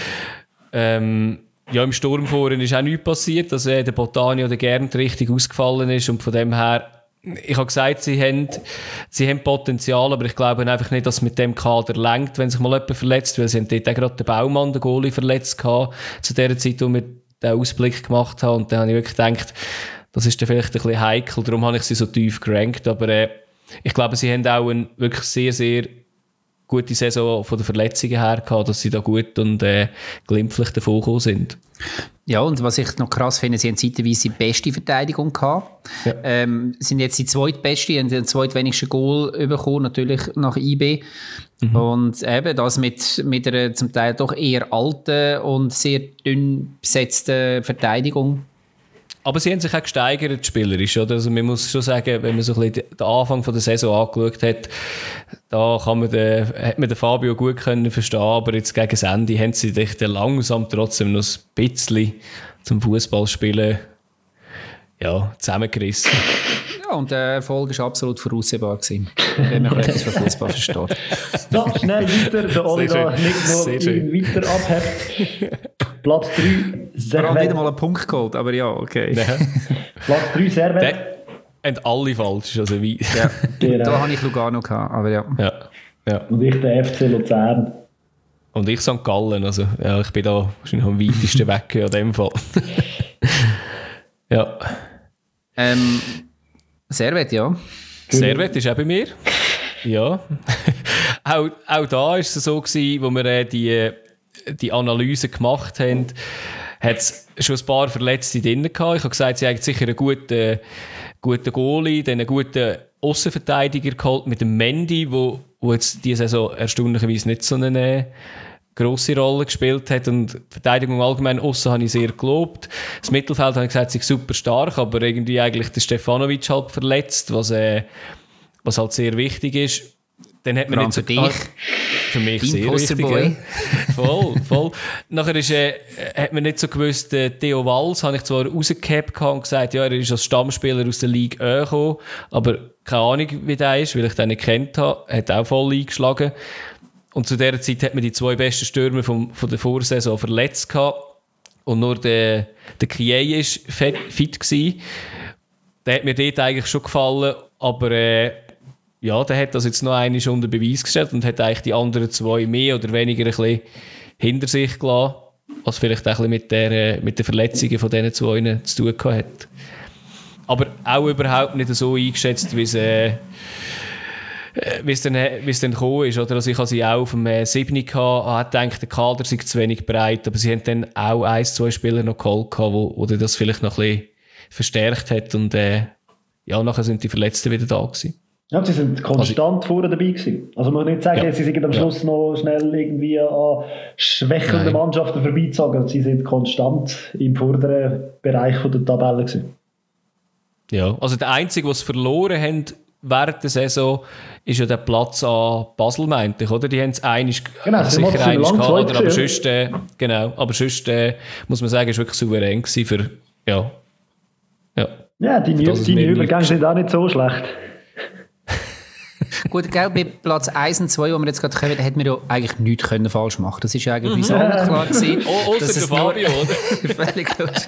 Im Sturm vorhin ist auch nichts passiert, dass der Botanio der Gernt richtig ausgefallen ist und von dem her, ich habe gesagt, sie haben Potenzial, aber ich glaube einfach nicht, dass es mit dem Kader reicht, wenn sich mal jemand verletzt, weil sie haben dort auch gerade den Baumann, den Goalie, verletzt gehabt, zu der Zeit, wo wir den Ausblick gemacht haben, und dann habe ich wirklich gedacht, das ist dann vielleicht ein bisschen heikel, darum habe ich sie so tief gerankt, aber ich glaube, sie haben auch eine wirklich sehr, sehr gute Saison von den Verletzungen her gehabt, dass sie da gut und glimpflich davon gekommen sind. Ja, und was ich noch krass finde, sie haben zeitweise die beste Verteidigung gehabt. Ja. Sind jetzt die zweitbeste, haben den zweitwenigsten Goal bekommen, natürlich nach IB. Mhm. Und eben das mit einer zum Teil doch eher alten und sehr dünn besetzten Verteidigung. Aber sie haben sich auch gesteigert, spielerisch. Oder? Also man muss schon sagen, wenn man so ein bisschen den Anfang der Saison angeschaut hat, da hat man den Fabio gut verstehen, aber jetzt gegen das Ende haben sie sich langsam trotzdem noch ein bisschen zum Fußballspielen zusammengerissen. Ja, und der Erfolg war absolut voraussehbar gewesen, wenn man etwas von Fußball versteht. So, schnell weiter, der Oli da nicht noch weiter abhebt. Platz 3, Servet. Ich habe nicht einmal einen Punkt geholt, aber ja, okay. Ja. Platz 3, Servet. Und alle falsch. Also wie. Ja, genau. Da habe ich Lugano gehabt, aber ja. Und ich den FC Luzern. Und ich St. Gallen, also ja, ich bin da wahrscheinlich am weitesten weg in dem Fall. Ja. Servet, ja. Servet ist auch bei mir. Ja. auch da war es so gewesen, wo wir die Analyse gemacht haben, hat es schon ein paar Verletzte drin gehabt. Ich habe gesagt, sie haben sicher einen guten Goalie, einen guten Aussenverteidiger geholt mit dem Mendy, wo jetzt diese Saison erstaunlicherweise nicht so eine grosse Rolle gespielt hat. Und die Verteidigung allgemein aussen habe ich sehr gelobt. Das Mittelfeld habe ich gesagt, ist super stark, aber irgendwie eigentlich der Stefanovic halt verletzt, was halt sehr wichtig ist. Dann hat man nicht so für dich. Für mich Dein sehr wichtig. Posterboy. Ja. Voll. Nachher hat man nicht so gewusst, Theo Walls habe ich zwar rausgehabt und gesagt, ja, er ist als Stammspieler aus der Ligue 1 gekommen, aber keine Ahnung, wie der ist, weil ich den nicht kennt habe. Er hat auch voll eingeschlagen. Und zu dieser Zeit hat man die 2 besten Stürmer von der Vorsaison verletzt gehabt. Und nur der Kiei war fit gewesen. Der hat mir dort eigentlich schon gefallen, aber ja, der hat das jetzt noch einmal unter Beweis gestellt und hat eigentlich die anderen 2 mehr oder weniger ein bisschen hinter sich gelassen, was vielleicht auch ein bisschen mit den Verletzungen von diesen 2 zu tun hat. Aber auch überhaupt nicht so eingeschätzt, wie es dann gekommen ist. Oder? Also ich hatte sie auch auf dem 7. gehabt, gedacht, der Kader sei zu wenig breit, aber sie haben dann auch 1-2 Spieler noch geholt, wo das vielleicht noch ein bisschen verstärkt hat und ja, nachher sind die Verletzten wieder da gewesen. Ja, sie sind konstant vorne dabei gewesen. Also man muss nicht sagen, sie sind am Schluss noch schnell irgendwie an schwächelnden Mannschaften vorbeizogen. Sie sind konstant im vorderen Bereich der Tabelle gewesen. Ja, also der Einzige, der es verloren haben während der Saison, ist ja der Platz an Basel, meinte ich, oder? Die haben es sicher einig gehabt, aber sonst, aber sonst muss man sagen, ist wirklich souverän gewesen für, ja, deine Übergänge sind auch nicht so schlecht. Gut, gell, bei Platz 1 und 2, wo wir jetzt gerade kommen, hätten wir ja eigentlich nichts falsch machen können. Das ist ja eigentlich uns allen klar gewesen. Außer der Fabio, oder? Völlig los.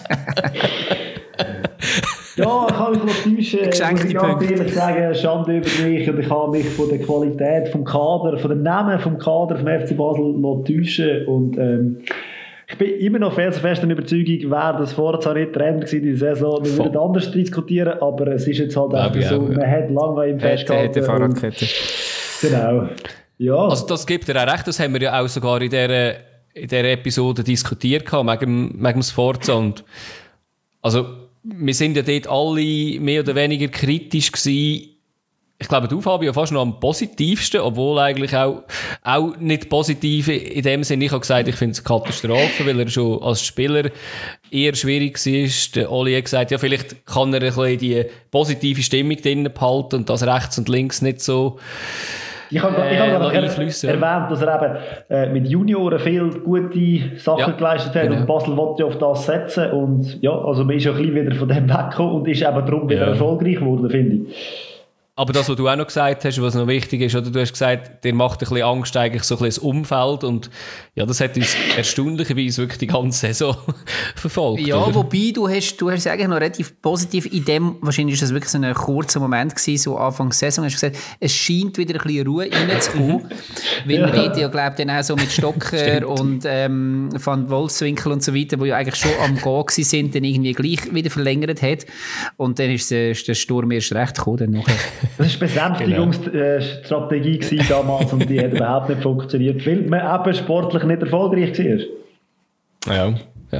Ja, ich kann mich noch täuschen. Geschenkte ich Punkte. ehrlich sagen, Schande über mich. Und ich habe mich von der Qualität vom Kader, von dem Namen vom Kader vom FC Basel noch täuschen. Und ich bin immer noch felsenfest der Überzeugung, wäre das vorher zwar nicht Trainer gewesen in dieser Saison, wir würden anders diskutieren, aber es ist jetzt halt einfach so, man hat lange an ihm festgehalten. Hätte Fahrradkette. Genau. Ja. Also das gibt dir auch recht, das haben wir ja auch sogar in dieser Episode diskutiert wegen dem Sforza. Und also wir sind ja dort alle mehr oder weniger kritisch gewesen. Ich glaube, du, Fabio, fast noch am positivsten, obwohl eigentlich auch nicht positiv in dem Sinne. Ich habe gesagt, ich finde es eine Katastrophe, weil er schon als Spieler eher schwierig war. Der Oli hat gesagt, ja, vielleicht kann er ein bisschen die positive Stimmung drinnen behalten und das rechts und links nicht so Ich habe erwähnt, dass er eben mit Junioren viele gute Sachen geleistet hat und Basel wollte auf das setzen. Und ja, also man ist ja ein bisschen wieder von dem weggekommen und ist eben darum wieder erfolgreich geworden, finde ich. Aber das, was du auch noch gesagt hast, was noch wichtig ist, oder du hast gesagt, dir macht ein bisschen Angst eigentlich so ein bisschen das Umfeld und ja, das hat uns erstaunlicherweise wirklich die ganze Saison verfolgt. Ja, oder? wobei du hast es eigentlich noch relativ positiv in dem, wahrscheinlich ist das wirklich so ein kurzer Moment gewesen, so Anfang der Saison, hast du gesagt, es scheint wieder ein bisschen Ruhe reinzukommen, weil man dort ja, glaube ich, dann auch so mit Stocker und Van Wolfswinkel und so weiter, die ja eigentlich schon am Gehen gewesen sind, dann irgendwie gleich wieder verlängert hat und dann ist der Sturm erst recht gekommen, dann nachher. Das war Besänftigungsstrategie damals und die hat überhaupt nicht funktioniert, weil man eben sportlich nicht erfolgreich war.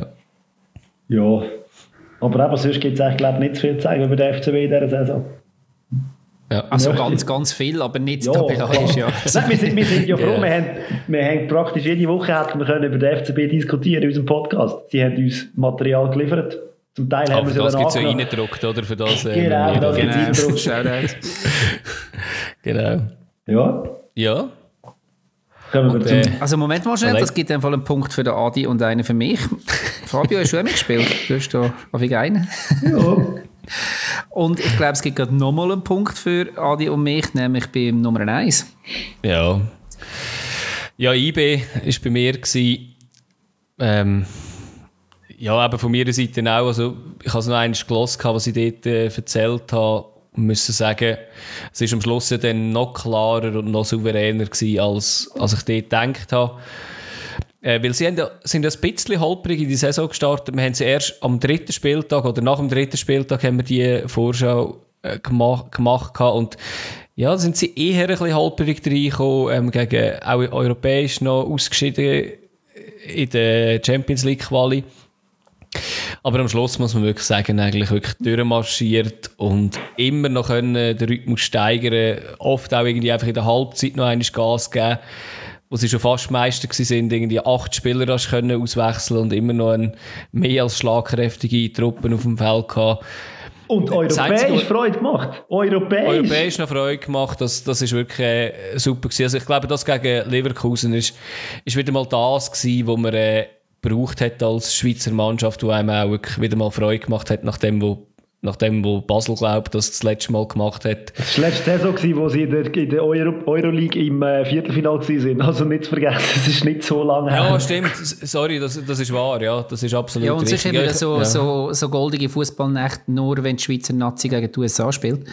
Ja. Aber eben sonst gibt es eigentlich, glaube ich, nicht zu viel zu sagen über den FCB in dieser Saison. Ja. Also ganz viel, aber nicht tabellarisch, ja. Wir sind ja froh, wir haben praktisch jede Woche wir können über den FCB diskutieren in unserem Podcast. Sie haben uns Material geliefert. Zum Teil haben wir das gibt es ja reingedruckt, oder? Für das, genau, das gibt es reingedruckt. Genau. Ja. Kommen wir also Moment mal schnell, das gibt in Fall einen Punkt für den Adi und einen für mich. Fabio, hast du auch mitgespielt? Du hast da auf einen. Ja. Und ich glaube, es gibt gerade nochmal einen Punkt für Adi und mich, nämlich beim Nummer 1. Ja. Ja, IB war bei mir. Ja, eben von meiner Seite auch. Also, ich habe es noch einmal gelesen, was ich dort erzählt habe. Und müssen sagen, es ist am Schluss ja dann noch klarer und noch souveräner gewesen, als ich dort gedacht habe. Weil sie sind ein bisschen holprig in die Saison gestartet. Wir haben sie erst am 3. Spieltag oder nach dem 3. Spieltag haben wir die Vorschau gemacht. Und Ja, sind sie eher ein bisschen halbwegs reingekommen, gegen auch europäisch noch ausgeschieden in der Champions League Quali. Aber am Schluss muss man wirklich sagen, eigentlich wirklich durchmarschiert und immer noch können den Rhythmus steigern, oft auch irgendwie einfach in der Halbzeit noch einmal Gas geben, wo sie schon fast Meister waren, irgendwie 8 Spieler hast können auswechseln und immer noch eine mehr als schlagkräftige Truppen auf dem Feld gehabt. Und europäisch Freude gemacht. Europäisch noch Freude gemacht. Das ist wirklich super gewesen. Also ich glaube, das gegen Leverkusen ist wieder mal das gewesen, was man gebraucht hat als Schweizer Mannschaft, die einem auch wirklich wieder mal Freude gemacht hat, nachdem wo Basel, glaube ich, das letzte Mal gemacht hat. Das war letzte Saison, wo sie in der Euroleague im Viertelfinale waren. Also nicht zu vergessen, es ist nicht so lange her. Ja, stimmt. Sorry, das ist wahr. Ja, das ist absolut ja, und richtig. sonst haben wir so goldige Fußballnächte, nur wenn die Schweizer Nazi gegen die USA spielt.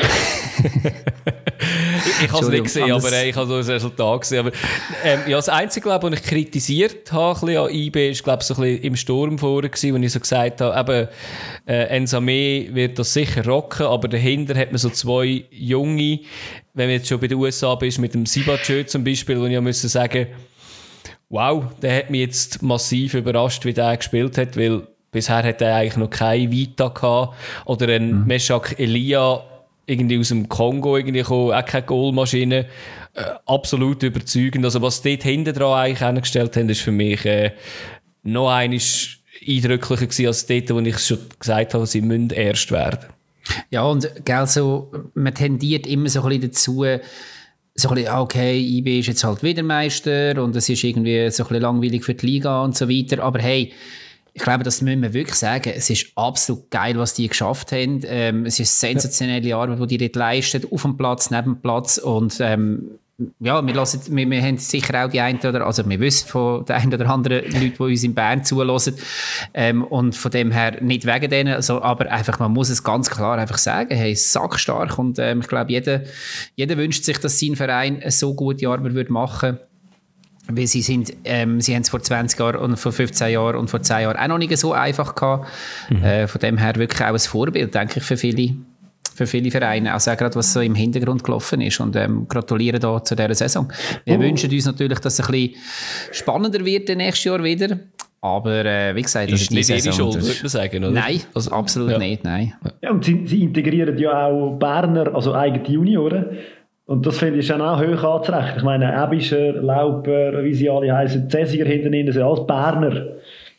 Ich habe es nicht gesehen, aber ich habe das Resultat gesehen. Aber, ja, das Einzige, glaube ich, was ich kritisiert habe an IB, ist, glaube ich, so ein bisschen im Sturm vorher gewesen, wo ich so gesagt habe, Nsame wird das sicher rocken, aber dahinter hat man so 2 Junge, wenn du jetzt schon bei den USA bist, mit dem Sibachö zum Beispiel, wo ich müssen sagen, wow, der hat mich jetzt massiv überrascht, wie der gespielt hat, weil bisher hat er eigentlich noch keine Vita gehabt, oder ein Meshak Elia, irgendwie aus dem Kongo irgendwie gekommen, auch keine Goalmaschine, absolut überzeugend. Also was dort hinten dran eigentlich hingestellt haben, ist für mich noch einmal eindrücklicher gewesen als dort, wo ich schon gesagt habe, sie müssen erst werden. Ja, und gell, so, man tendiert immer so ein bisschen dazu, so ein bisschen, okay, IB ist jetzt halt wieder Meister und es ist irgendwie so ein bisschen langweilig für die Liga und so weiter, aber hey, ich glaube, das müssen wir wirklich sagen. Es ist absolut geil, was die geschafft haben. Es ist sensationelle Arbeit, die dort leisten, auf dem Platz, neben dem Platz. Und ja, wir haben sicher auch die einen oder, also wir wissen von den einen oder anderen Leuten, die uns in Bern zuhören. Und von dem her nicht wegen denen, also, aber einfach, man muss es ganz klar einfach sagen, hey, sackstark. Und ich glaube, jeder wünscht sich, dass sein Verein eine so gute Arbeit machen würde. Weil sie haben es vor 20 Jahren und vor 15 Jahren und vor 10 Jahren auch noch nicht so einfach gehabt. Von dem her wirklich auch ein Vorbild, denke ich, für viele Vereine. Auch gerade, was so im Hintergrund gelaufen ist. Und gratuliere da zu dieser Saison. Wir wünschen uns natürlich, dass es ein bisschen spannender wird nächstes Jahr wieder. Aber wie gesagt, das ist nicht ihre Schuld, würde man sagen, oder? Nein, also, absolut nicht, nein. Ja, und sie integrieren ja auch Berner, also eigene Junioren. Und das finde ich dann auch hoch anzurechnen. Ich meine, Ebischer, Lauper, wie sie alle heißen, Cäsiger hinten drin, sind alles Berner.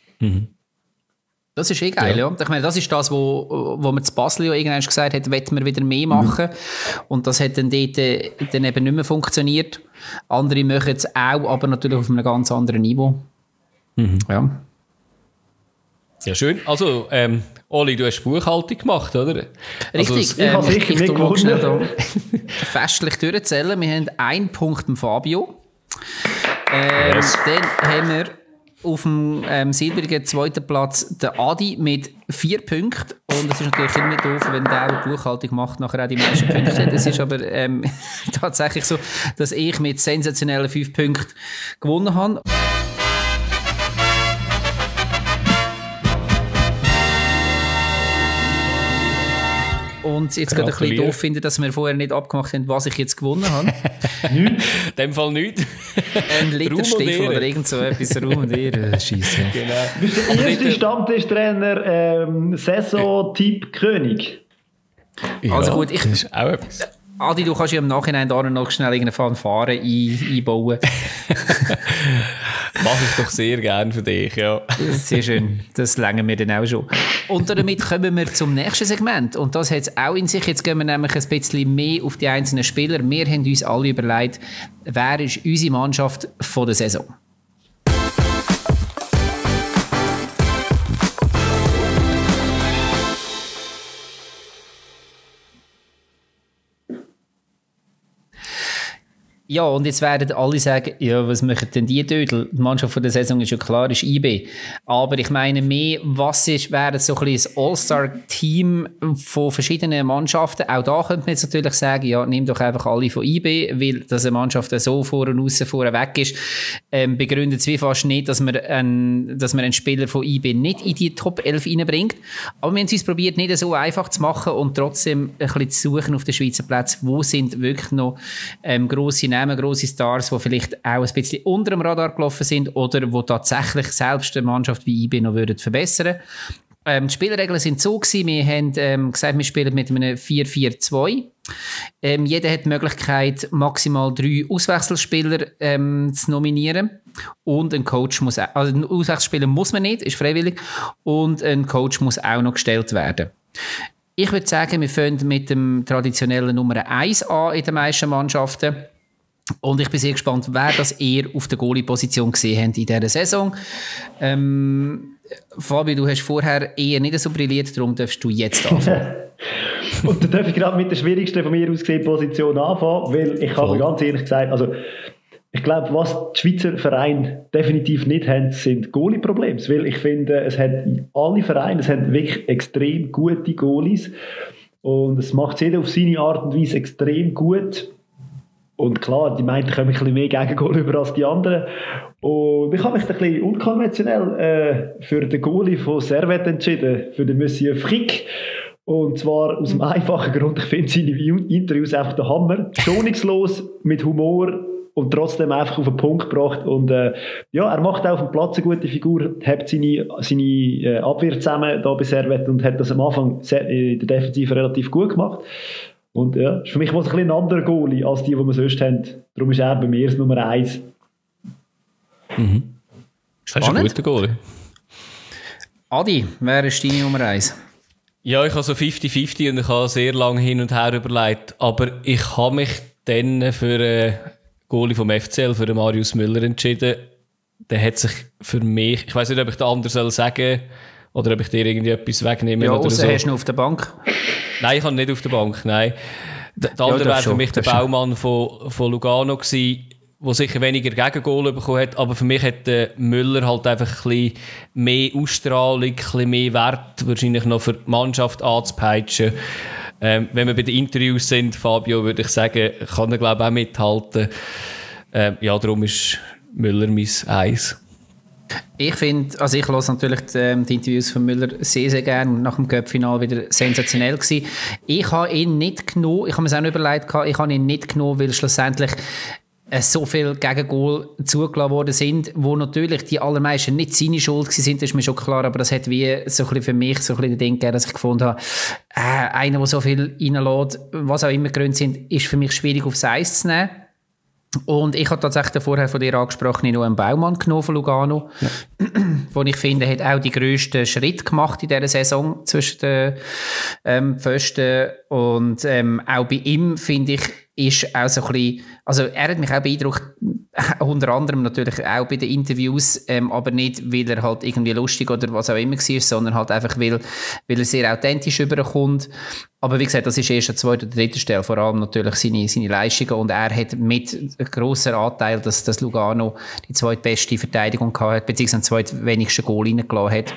Das ist geil, ja. Ich meine, das ist das, wo man zu Basel ja irgendwann gesagt hat, wollen wir wieder mehr machen. Und das hat dann dort dann eben nicht mehr funktioniert. Andere machen es auch, aber natürlich auf einem ganz anderen Niveau. Ja. Ja, schön. Also, Oli, du hast Buchhaltung gemacht, oder? Richtig. Also, ich tu mal schnell festlich durchzählen. Wir haben 1 Punkt im Fabio. Dann haben wir auf dem silbrigen 2. Platz den Adi mit 4 Punkten. Und es ist natürlich immer doof, wenn der Buchhaltung macht, nachher auch die meisten Punkte hat. Es ist aber tatsächlich so, dass ich mit sensationellen 5 Punkten gewonnen habe. Und jetzt gerade ein bisschen doof finde, dass wir vorher nicht abgemacht haben, was ich jetzt gewonnen habe. In dem Fall nichts. Ein Literstiefel oder irgend so etwas. Ruhm und Ehre. Scheisse. Genau. Du bist der erste Stammtischtrainer, Saison-Typ König. Ja, also gut, das ist auch etwas. Adi, du kannst ja im Nachhinein da noch schnell irgendeine Fanfare einbauen. Mache ich doch sehr gerne für dich, ja. Sehr schön, das länger wir dann auch schon. Und damit kommen wir zum nächsten Segment. Und das hat es auch in sich. Jetzt gehen wir nämlich ein bisschen mehr auf die einzelnen Spieler. Wir haben uns alle überlegt, wer ist unsere Mannschaft von der Saison? Ja, und jetzt werden alle sagen, ja, was machen denn die Dödel? Die Mannschaft von der Saison ist ja klar, ist IB. Aber ich meine mehr, wäre so ein bisschen ein All-Star-Team von verschiedenen Mannschaften. Auch da könnte man jetzt natürlich sagen, ja, nimm doch einfach alle von IB, weil dass eine Mannschaft so vor und aussen vorne weg ist, begründet es wie fast nicht, dass man einen Spieler von IB nicht in die Top 11 reinbringt. Aber wir haben es uns probiert, nicht so einfach zu machen und trotzdem ein bisschen zu suchen auf den Schweizer Plätzen, wo sind wirklich noch grosse Namen, grosse Stars, die vielleicht auch ein bisschen unter dem Radar gelaufen sind oder die tatsächlich selbst eine Mannschaft wie IB noch verbessern würden. Die Spielregeln sind so gewesen, wir haben gesagt, wir spielen mit einem 4-4-2. Jeder hat die Möglichkeit, maximal 3 Auswechselspieler zu nominieren. Und ein Coach muss auch, also einen Auswechselspieler muss man nicht, ist freiwillig. Und ein Coach muss auch noch gestellt werden. Ich würde sagen, wir fangen mit dem traditionellen Nummer 1 an in den meisten Mannschaften. Und ich bin sehr gespannt, wer das eher auf der Goalie-Position gesehen habt in dieser Saison. Fabio, du hast vorher eher nicht so brilliert, darum darfst du jetzt anfangen. Und dann darf ich gerade mit der schwierigsten von mir aus gesehen Position anfangen, weil ich habe ganz ehrlich gesagt, also ich glaube, was die Schweizer Vereine definitiv nicht haben, sind Goalie-Probleme. Weil ich finde, alle Vereine haben wirklich extrem gute Goalies und es macht jeder auf seine Art und Weise extrem gut. Und klar, die meinen, können ein bisschen mehr Gegengol über als die anderen. Und ich habe mich ein bisschen unkonventionell für den Goalie von Servette entschieden, für den Monsieur Frick. Und zwar aus dem einfachen Grund, ich finde seine Interviews einfach der Hammer. Schonungslos, mit Humor und trotzdem einfach auf den Punkt gebracht. Und ja, er macht auch auf dem Platz eine gute Figur, hat seine Abwehr zusammen da bei Servette und hat das am Anfang in der Defensive relativ gut gemacht. Und ja, ist für mich ein bisschen ein anderer Goalie als die wir sonst haben. Darum ist er bei mir das Nummer 1. Mhm. Das ist ein guter Goalie. Adi, wer ist deine Nummer 1? Ja, ich habe so 50-50 und ich habe sehr lange hin und her überlegt. Aber ich habe mich dann für Goalie vom FCL, für Marius Müller entschieden. Der hat sich für mich, ich weiss nicht, ob ich den anderen sagen soll oder ob ich dir irgendwie etwas wegnehme. Ja, oder so. Hast du ihn auf der Bank? Nein, ich habe ihn nicht auf der Bank, nein. Der andere wäre für mich der Baumann von Lugano gewesen, der sicher weniger Gegengol bekommen hat, aber für mich hat Müller halt einfach ein bisschen mehr Ausstrahlung, ein bisschen mehr Wert wahrscheinlich noch für die Mannschaft anzupeitschen. Wenn wir bei den Interviews sind, Fabio, würde ich sagen, kann er glaube ich auch mithalten. Ja, darum ist Müller mein 1. Ich finde, also ich höre natürlich die Interviews von Müller sehr, sehr gerne und nach dem Cup-Final wieder sensationell gewesen. Ich habe ihn nicht genommen, ich habe mir es auch nicht überlegt, ich habe ihn nicht genommen, weil schlussendlich so viele Gegengol zugelassen worden sind, wo natürlich die allermeisten nicht seine Schuld sind, das ist mir schon klar, aber das hat wie so ein bisschen für mich so ein bisschen den Ding gegeben, dass ich gefunden habe, einer, der so viel reinlässt, was auch immer Gründe sind, ist für mich schwierig aufs Eis zu nehmen. Und ich habe tatsächlich vorher von dir angesprochen, noch einen Baumann genommen von Lugano, ja. Wo ich finde, hat auch die grössten Schritt gemacht in dieser Saison zwischen den Pfosten. Und auch bei ihm, finde ich, ist auch so ein bisschen, also er hat mich auch beeindruckt, unter anderem natürlich auch bei den Interviews, aber nicht, weil er halt irgendwie lustig oder was auch immer war, sondern halt einfach, weil er sehr authentisch überkommt. Aber wie gesagt, das ist erst an zweiter oder dritter Stelle, vor allem natürlich seine Leistungen, und er hat mit einem grossen Anteil, dass Lugano die zweitbeste Verteidigung gehabt hat, beziehungsweise den zweitwenigsten Goal reingelassen hat.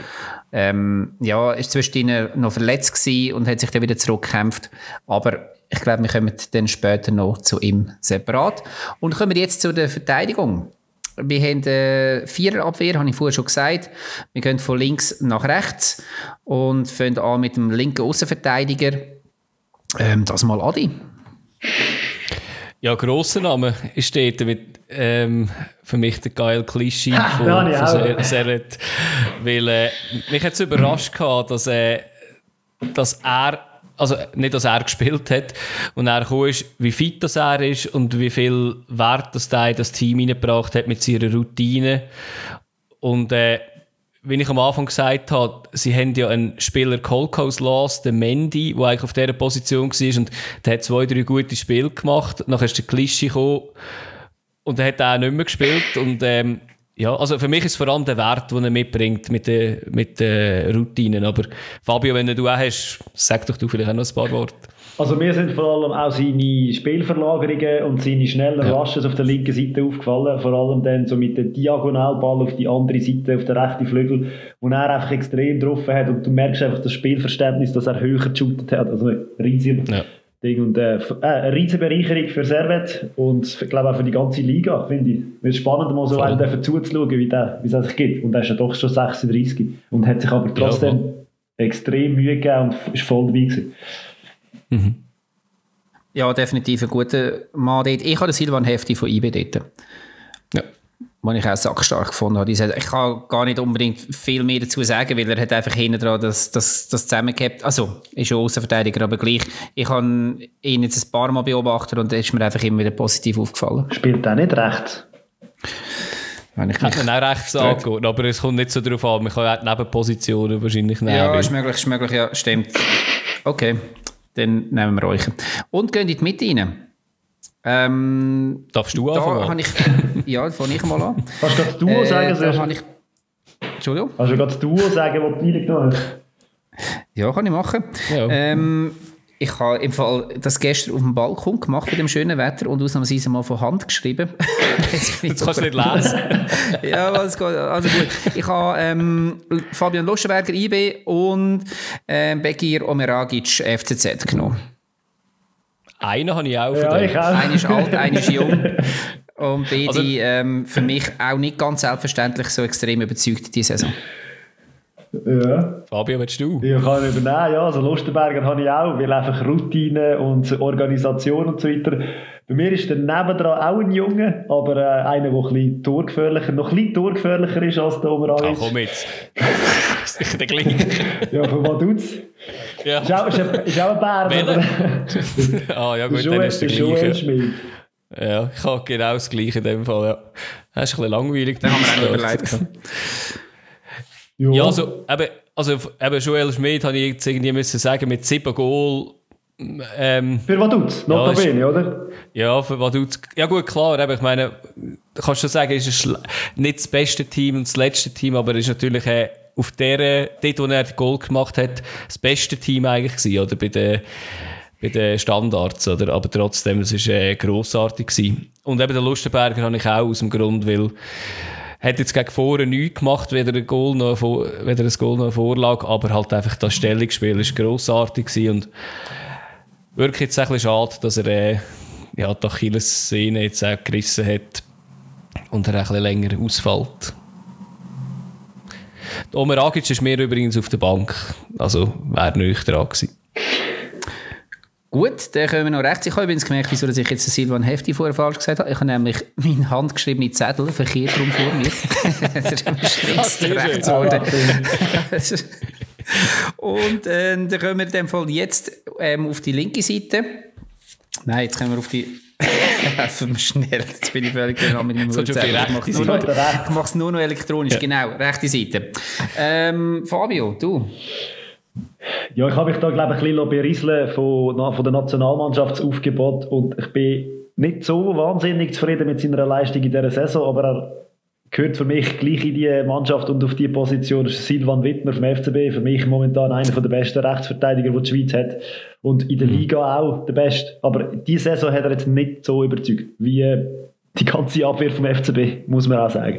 Ja, ist zwischendrin noch verletzt gewesen und hat sich dann wieder zurückgekämpft, aber ich glaube, wir kommen dann später noch zu ihm separat. Und kommen wir jetzt zu der Verteidigung. Wir haben eine Viererabwehr, habe ich vorher schon gesagt. Wir gehen von links nach rechts und fangen an mit dem linken Außenverteidiger. Das mal Adi. Ja, grosser Name ist dort mit, für mich der geile Klischee von Servette. Weil mich hat es überrascht gehabt, dass er, also nicht, dass er gespielt hat und er gekommen ist, wie fit das er ist und wie viel Wert das er in das Team hineingebracht hat mit seiner Routine. Und wie ich am Anfang gesagt habe, sie haben ja einen Spieler Kolkhaus Last, den Mendy, der eigentlich auf dieser Position war und der hat 2-3 gute Spiele gemacht. Nachher ist der Klischee gekommen und er hat auch nicht mehr gespielt. Und ja, also für mich ist es vor allem der Wert, den er mitbringt mit den Routinen. Aber Fabio, wenn du auch hast, sag doch du vielleicht auch noch ein paar Worte. Also mir sind vor allem auch seine Spielverlagerungen und seine schnellen Rushes auf der linken Seite aufgefallen. Vor allem dann so mit dem Diagonalball auf die andere Seite, auf den rechten Flügel, wo er einfach extrem getroffen hat. Und du merkst einfach das Spielverständnis, dass er höher geshootet hat. Also ein riesiger Ding. Und eine riesige Bereicherung für Servet und ich glaube auch für die ganze Liga, finde ich. Es ist spannend, mal so einen zuzuschauen, wie es sich gibt. Und er ist ja doch schon 36 und hat sich aber trotzdem extrem Mühe gegeben und ist voll dabei gewesen. Mhm. Ja, definitiv ein guter Mann dort. Ich habe den Silvan Hefti von IB dort. Ja. Den ich auch sackstark gefunden habe. Ich kann gar nicht unbedingt viel mehr dazu sagen, weil er hat einfach hinten dran das zusammengehabt. Also, ist schon Außenverteidiger, aber gleich. Ich habe ihn jetzt ein paar Mal beobachtet und da ist mir einfach immer wieder positiv aufgefallen. Spielt er nicht rechts? Ich hätte ihn auch rechts angehört, aber es kommt nicht so darauf an. Man kann auch die Nebenpositionen wahrscheinlich nehmen. Ja, ist möglich, ja, stimmt. Okay, dann nehmen wir euch. Und gehen in die Mitte rein. Darfst du anfangen? Ja, fange ich mal an. Kannst du das Duo sagen? Entschuldigung? Kannst du das Duo sagen, was du reingenommen hast? Ja, kann ich machen. Ja. Ich habe im Fall das gestern auf dem Balkon gemacht bei dem schönen Wetter und ausnahmsweise mal von Hand geschrieben. Jetzt kannst du nicht lesen. Ja, alles gut. Also gut. Ich habe Fabian Loschenberger IB und Bekir Omeragic FCZ genommen. Einen habe ich auch. Einer ist alt, einer ist jung. Und beide für mich auch nicht ganz selbstverständlich so extrem überzeugt diese Saison. Ja. Fabio, willst du? Ich kann übernehmen, ja. Also Lustenberger habe ich auch, weil einfach Routine und Organisation und so weiter. Bei mir ist der nebendran auch ein Junge, aber einer, der noch ein bisschen torgefährlicher ist als der Omeragic. Komm jetzt. Sicher der gleiche. Ja, von Vaduz. Ja. Ist auch ein Bär. Ja gut, dann ist der gleiche. Ja, ich habe genau das Gleiche in dem Fall, ja. Das ist ein bisschen langweilig. Da haben wir auch überlegt. Ja, also Joel Schmid habe ich jetzt irgendwie müssen sagen, mit 7 Goal. Für Vaduz, notabene, oder? Ja, für Vaduz. Ja gut, klar, aber ich meine, du kannst schon sagen, es ist nicht das beste Team und das letzte Team, aber es ist natürlich auf dort, wo er das Goal gemacht hat, das beste Team eigentlich gewesen, oder? Bei den Standards, oder? Aber trotzdem, es war grossartig gewesen. Und eben den Lustenberger habe ich auch aus dem Grund, weil hat jetzt gegen vorne nichts gemacht, weder ein Goal noch eine Vorlage, aber halt einfach das Stellungsspiel war grossartig gewesen und wirklich jetzt ein bisschen schade, dass er die Achillessehne jetzt auch gerissen hat und er ein bisschen länger ausfällt. Der Omeragic ist mir übrigens auf der Bank, also wäre nicht dran gewesen. Gut, dann kommen wir noch rechts. Ich habe übrigens gemerkt, wieso ich jetzt Silvan Hefti vorher falsch gesagt habe. Ich habe nämlich meinen handgeschriebenen Zettel verkehrt rum vor mir. Das ist immer rechts geworden. Und dann kommen wir in dem Fall jetzt auf die linke Seite. Nein, jetzt kommen wir auf die... Helfen wir schnell, jetzt bin ich völlig genau mit dem Zettel. Ich mache es nur noch elektronisch, genau, rechte Seite. Fabio, du... Ja, ich habe mich da, glaube ich, ein bisschen berieseln von der Nationalmannschaftsaufgebot und ich bin nicht so wahnsinnig zufrieden mit seiner Leistung in dieser Saison, aber er gehört für mich gleich in die Mannschaft und auf die Position. Das ist Silvan Wittmer vom FCB, für mich momentan einer der besten Rechtsverteidiger, die die Schweiz hat und in der Liga auch der Beste. Aber diese Saison hat er jetzt nicht so überzeugt wie die ganze Abwehr vom FCB, muss man auch sagen.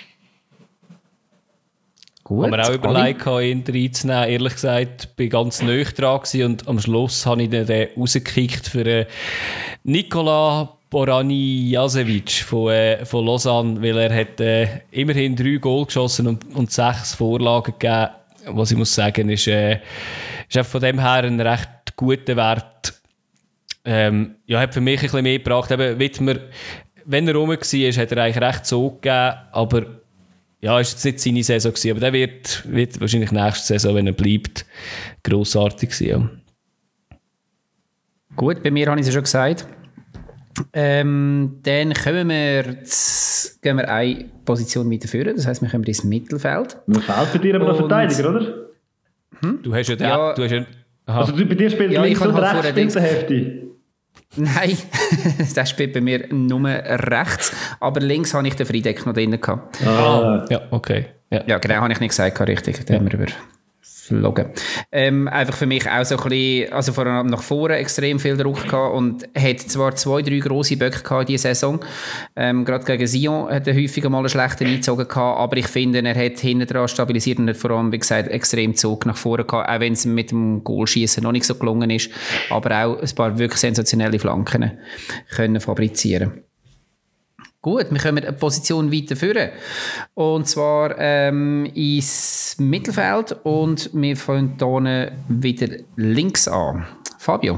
Gut, haben wir auch überlegt, ihn reinzunehmen. Ehrlich gesagt, bin ganz nahe dran gewesen und am Schluss habe ich den rausgekickt für Nikola Borani-Jasevic von Lausanne, weil er hat immerhin 3 Goal geschossen und 6 Vorlagen gegeben. Was ich muss sagen, ist von dem her ein recht guter Wert. Hat für mich ein bisschen mehr gebracht. Eben, Wittmer, wenn er rum war, hat er eigentlich recht so gegeben, aber ja, ist jetzt nicht seine Saison gewesen, aber der wird wahrscheinlich nächste Saison, wenn er bleibt, grossartig sein. Ja. Gut, bei mir habe ich es ja schon gesagt. Dann gehen wir eine Position weiterführen, das heisst, wir kommen ins Mittelfeld. Man fehlt bei dir aber noch Verteidiger, oder? Du hast ja den... Also bei dir spielt links und rechts spielt der Hefti. Nein, das spielt bei mir nur rechts, aber links habe ich den Friedeck noch drin gehabt. Ja, okay. Ja, genau, habe ich nicht gesagt, richtig. Da haben wir über Einfach für mich auch so ein bisschen, also vor allem nach vorne extrem viel Druck gehabt und hat zwar 2-3 grosse Böcke gehabt diese Saison. Gerade gegen Sion hat er häufig mal einen schlechten eingezogen gehabt, aber ich finde, er hat hinten dran stabilisiert und hat vor allem, wie gesagt, extrem Zug nach vorne gehabt, auch wenn es mit dem Goalschießen noch nicht so gelungen ist, aber auch ein paar wirklich sensationelle Flanken können fabrizieren. Gut, wir kommen eine Position weiter führen. Und zwar ins Mittelfeld und wir fangen hier wieder links an. Fabio?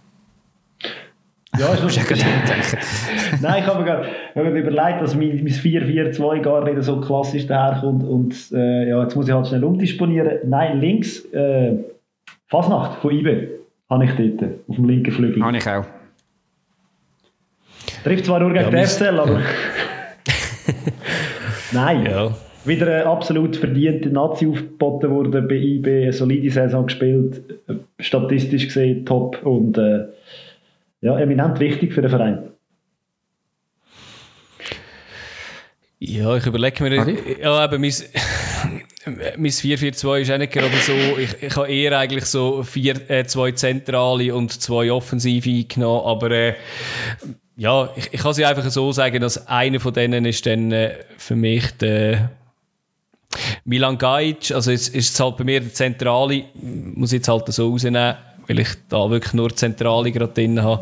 Ja, ist lustig. Nein, ich habe mir gerade überlegt, dass mein 4-4-2 gar nicht so klassisch daherkommt und ja, jetzt muss ich halt schnell umdisponieren. Nein, links Fasnacht von IB habe ich dort auf dem linken Flügel. Habe ich auch. Trifft zwar nur gegen die FCL, aber... Nein. Ja. Wieder eine absolut verdiente Nazi aufgeboten worden bei IB, eine solide Saison gespielt, statistisch gesehen top und ja, eminent wichtig für den Verein. Ja, ich überlege mir... Ja, eben mein 4-4-2 ist auch nicht gerade so... Ich habe eher eigentlich so 2 Zentrale und 2 Offensive genommen, aber... ja, ich kann sie einfach so sagen, dass einer von denen ist dann für mich der Milan Gajic. Also jetzt ist es halt bei mir der Zentrale, muss ich jetzt halt so rausnehmen, weil ich da wirklich nur Zentrale gerade drin habe.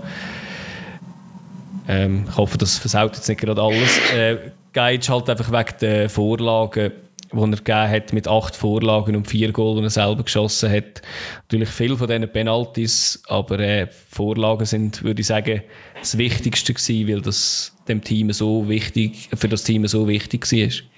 Ich hoffe, das versaut jetzt nicht gerade alles. Gajic halt einfach wegen der Vorlagen, die er gegeben hat, mit 8 Vorlagen und 4 Goal, die er selber geschossen hat. Natürlich viel von diesen Penalties, aber Vorlagen sind, würde ich sagen, das Wichtigste gewesen, weil das dem Team so wichtig, für das Team so wichtig war.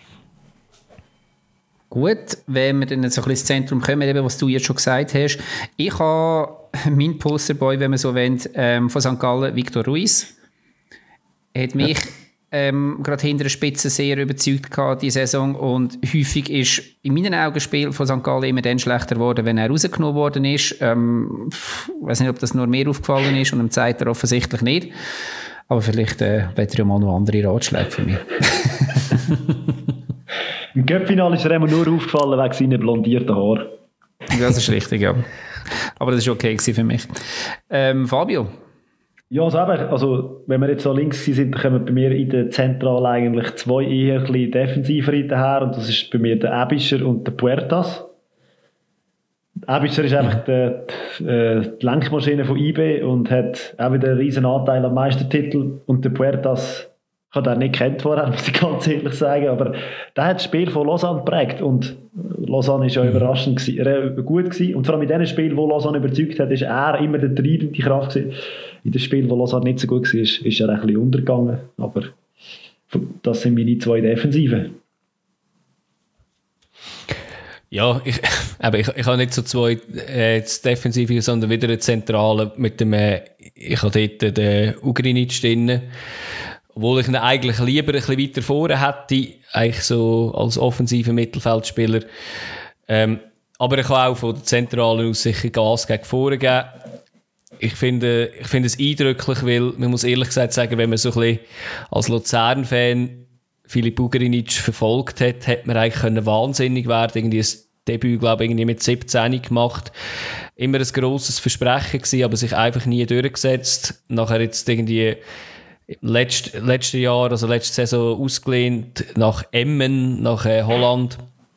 Gut, wenn wir dann so ein bisschen ins Zentrum kommen, eben, was du jetzt schon gesagt hast. Ich habe meinen Posterboy, wenn man so will, von St. Gallen, Victor Ruiz. Hat mich gerade hinter der Spitze sehr überzeugt gehabt, die Saison. Und häufig ist in meinen Augen das Spiel von St. Gallen immer dann schlechter geworden, wenn er rausgenommen worden ist. Ich weiß nicht, ob das nur mir aufgefallen ist und ihm zeigt er offensichtlich nicht. Aber vielleicht wird er ja mal noch andere Ratschläge von mir. Im Cup-Finale ist er immer nur aufgefallen wegen seinen blondierten Haaren. Das ist richtig, ja. Aber das war okay für mich. Fabio? Ja, also wenn wir jetzt so links sind, dann kommen bei mir in der Zentrale eigentlich 2 eher ein bisschen defensiver her und das ist bei mir der Aebischer und der Puertas. Aebischer ist einfach die Lenkmaschine von IB und hat auch wieder einen riesen Anteil am Meistertitel und der Puertas, ich habe den nicht kennt vorher, muss ich ganz ehrlich sagen, aber der hat das Spiel von Lausanne geprägt und Lausanne war ja überraschend gut gewesen. Und vor allem in dem Spiel, wo Lausanne überzeugt hat, ist er immer der treibende Kraft gewesen. In dem Spiel, wo Lausanne nicht so gut war, ist er ein bisschen untergegangen, aber das sind meine 2 Defensiven. Ja, ich habe nicht so 2 Defensive, sondern wieder eine Zentrale mit dem, ich habe dort den Ugrinic drin. Obwohl ich ihn eigentlich lieber ein bisschen weiter vorne hätte, eigentlich so als offensiver Mittelfeldspieler. Aber ich kann auch von der Zentralen aus sicher Gas gegen vorne geben. Ich finde es eindrücklich, weil man muss ehrlich gesagt sagen, wenn man so ein bisschen als Luzern-Fan Filip Ugrinic verfolgt hat, hätte man eigentlich wahnsinnig werden. Irgendwie ein Debüt, glaube ich, irgendwie mit 17 gemacht. Immer ein grosses Versprechen gewesen, aber sich einfach nie durchgesetzt. Nachher jetzt irgendwie letztes Jahr, also letzte Saison ausgelehnt nach Emmen, nach Holland,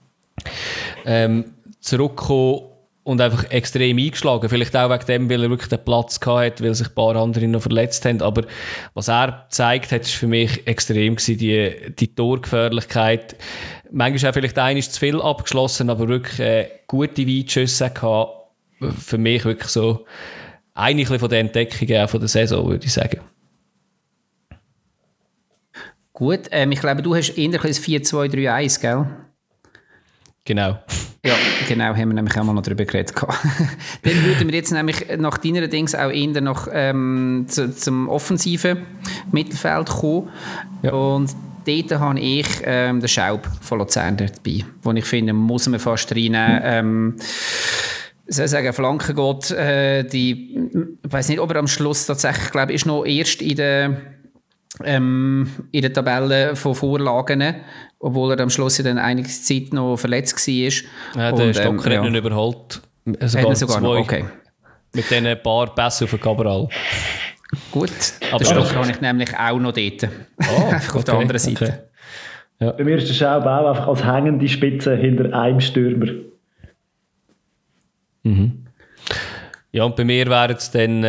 zurückgekommen und einfach extrem eingeschlagen. Vielleicht auch wegen dem, weil er wirklich den Platz gehabt hat, weil sich ein paar andere noch verletzt haben. Aber was er gezeigt hat, ist für mich extrem gewesen, die Torgefährlichkeit. Manchmal auch vielleicht einiges zu viel abgeschlossen, aber wirklich gute Weitschüsse gehabt. Für mich wirklich so eine von den Entdeckungen von der Saison, würde ich sagen. Gut, ich glaube, du hast eher ein 4-2-3-1, gell? Genau. Ja, genau, haben wir nämlich auch mal noch darüber geredet. Dann würden wir jetzt nämlich nach deiner Dings auch eher noch zum offensiven Mittelfeld kommen. Ja. Und dort habe ich den Schaub von Luzern dabei, wo ich finde, muss man fast reinnehmen. Soll ich sagen, Flankengott, ich weiß nicht, ob er am Schluss tatsächlich, glaube ich, ist noch erst in der in der Tabelle von Vorlagen, obwohl er am Schluss ja dann einige Zeit noch verletzt war. Ja, der Stocker hat ihn überholt. Sogar noch, okay. Mit diesen paar Pässen auf den Cabral. Gut, den Stocker habe ich nämlich auch noch dort. Einfach auf der anderen Seite. Okay. Ja. Bei mir ist der Schaub auch einfach als hängende Spitze hinter einem Stürmer. Mhm. Ja, und bei mir wären es dann...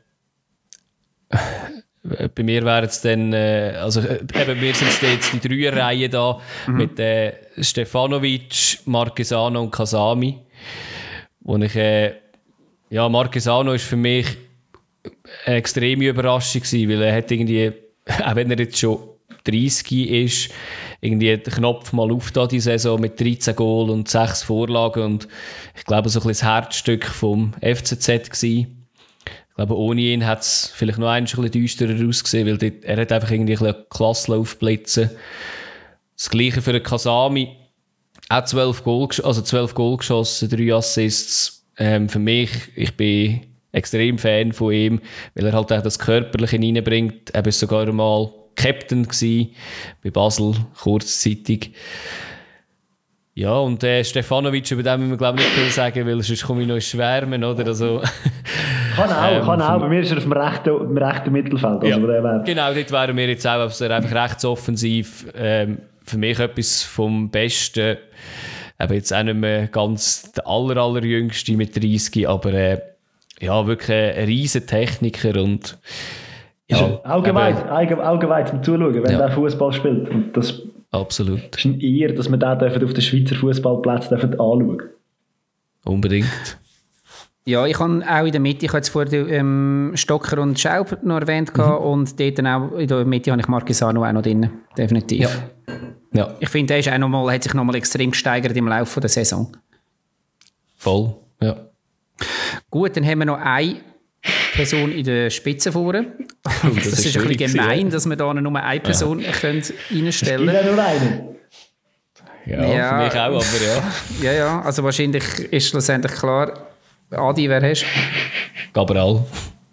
also eben, wir sind jetzt die Dreierreihe da mit Stefanovic, Marquesano und Casami. Wo ich, Marquesano ist für mich eine extreme Überraschung gewesen, weil er hat irgendwie, auch wenn er jetzt schon 30 ist, irgendwie den Knopf mal aufgetan die Saison mit 13 Goal und 6 Vorlagen und ich glaube so ein bisschen das Herzstück vom FCZ gewesen. Ich glaube, ohne ihn hat es vielleicht noch ein bisschen düsterer ausgesehen, weil er hat einfach irgendwie ein bisschen Klasse aufblitzen. Das Gleiche für den Casami. Auch 12 Goal geschossen, 3 Assists. Für mich, ich bin extrem Fan von ihm, weil er halt auch das Körperliche reinbringt. Er war sogar mal Captain gewesen, bei Basel, kurzzeitig. Ja, und Stefanovic, über den müssen wir glaube ich nicht viel sagen, weil sonst komme ich noch ins Schwärmen, oder? Also, kann auch. Bei mir ist er auf dem rechten Mittelfeld. Also genau, dort wären wir jetzt auch, also einfach rechtsoffensiv. Für mich etwas vom Besten. Aber jetzt auch nicht mehr ganz der allerjüngste mit 30, aber wirklich ein riesen Techniker und ja, Augenweit zum Zuschauen, wenn der Fußball spielt. Und das absolut. ist eine Ehre, dass wir den auf den Schweizer Fußballplatz anschauen. Unbedingt. Ja, ich habe auch in der Mitte, ich habe jetzt vorher Stocker und Schaub noch erwähnt und dort dann auch in der Mitte habe ich Marquesano auch noch drin, definitiv. Ja. Ich finde, der ist auch hat sich nochmal extrem gesteigert im Laufe der Saison. Voll, ja. Gut, dann haben wir noch eine Person in der Spitze vorne. Das ist ein bisschen gemein, dass wir da nur eine Person reinstellen können. Es gibt ja nur einen. Ja, für mich auch, aber ja. Ja, also wahrscheinlich ist schlussendlich klar, Adi, wer hast du? Cabral.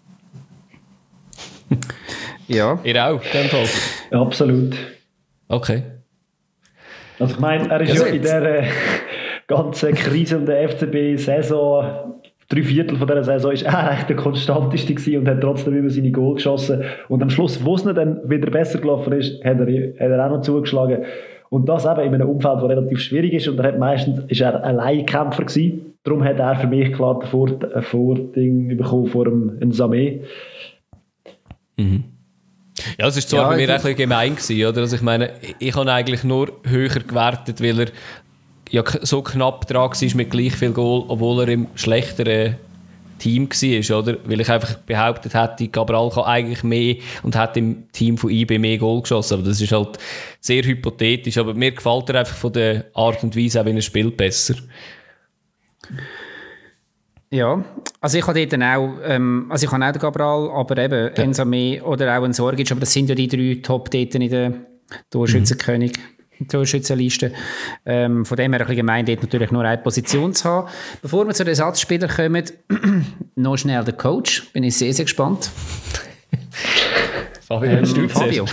Ja. Ihr auch, in dem Fall? Ja, absolut. Okay. Also ich meine, er ist ja in dieser ganzen krisenden FCB-Saison, 3/4 von dieser Saison, ist er echt der konstanteste gewesen und hat trotzdem immer seine Goal geschossen. Und am Schluss, wo es dann wieder besser gelaufen ist, hat er auch noch zugeschlagen. Und das eben in einem Umfeld, das relativ schwierig ist. Und ist er Alleinkämpfer gewesen. Darum hat er für mich klar ein Vording bekommen vor dem Nsame. Mhm. Ja, es war zwar bei mir ein bisschen gemein gewesen, oder? Also ich meine, ich habe eigentlich nur höher gewertet, weil er ja so knapp dran war mit gleich viel Goal, obwohl er im schlechteren Team war, oder? Weil ich einfach behauptet hätte, Cabral kann eigentlich mehr und hat im Team von IB mehr Goal geschossen. Aber das ist halt sehr hypothetisch. Aber mir gefällt er einfach von der Art und Weise, auch wenn er spielt, besser. Ja, also ich habe dort dann auch, also ich habe auch den Cabral, aber eben Nsame oder auch ein Sorgic, aber das sind ja die 3 Top dort in der Torschützenliste. Von dem her ein bisschen gemein, dort natürlich nur eine Position zu haben. Bevor wir zu den Ersatzspielern kommen, noch schnell der Coach. Bin ich sehr, sehr gespannt. Fabio.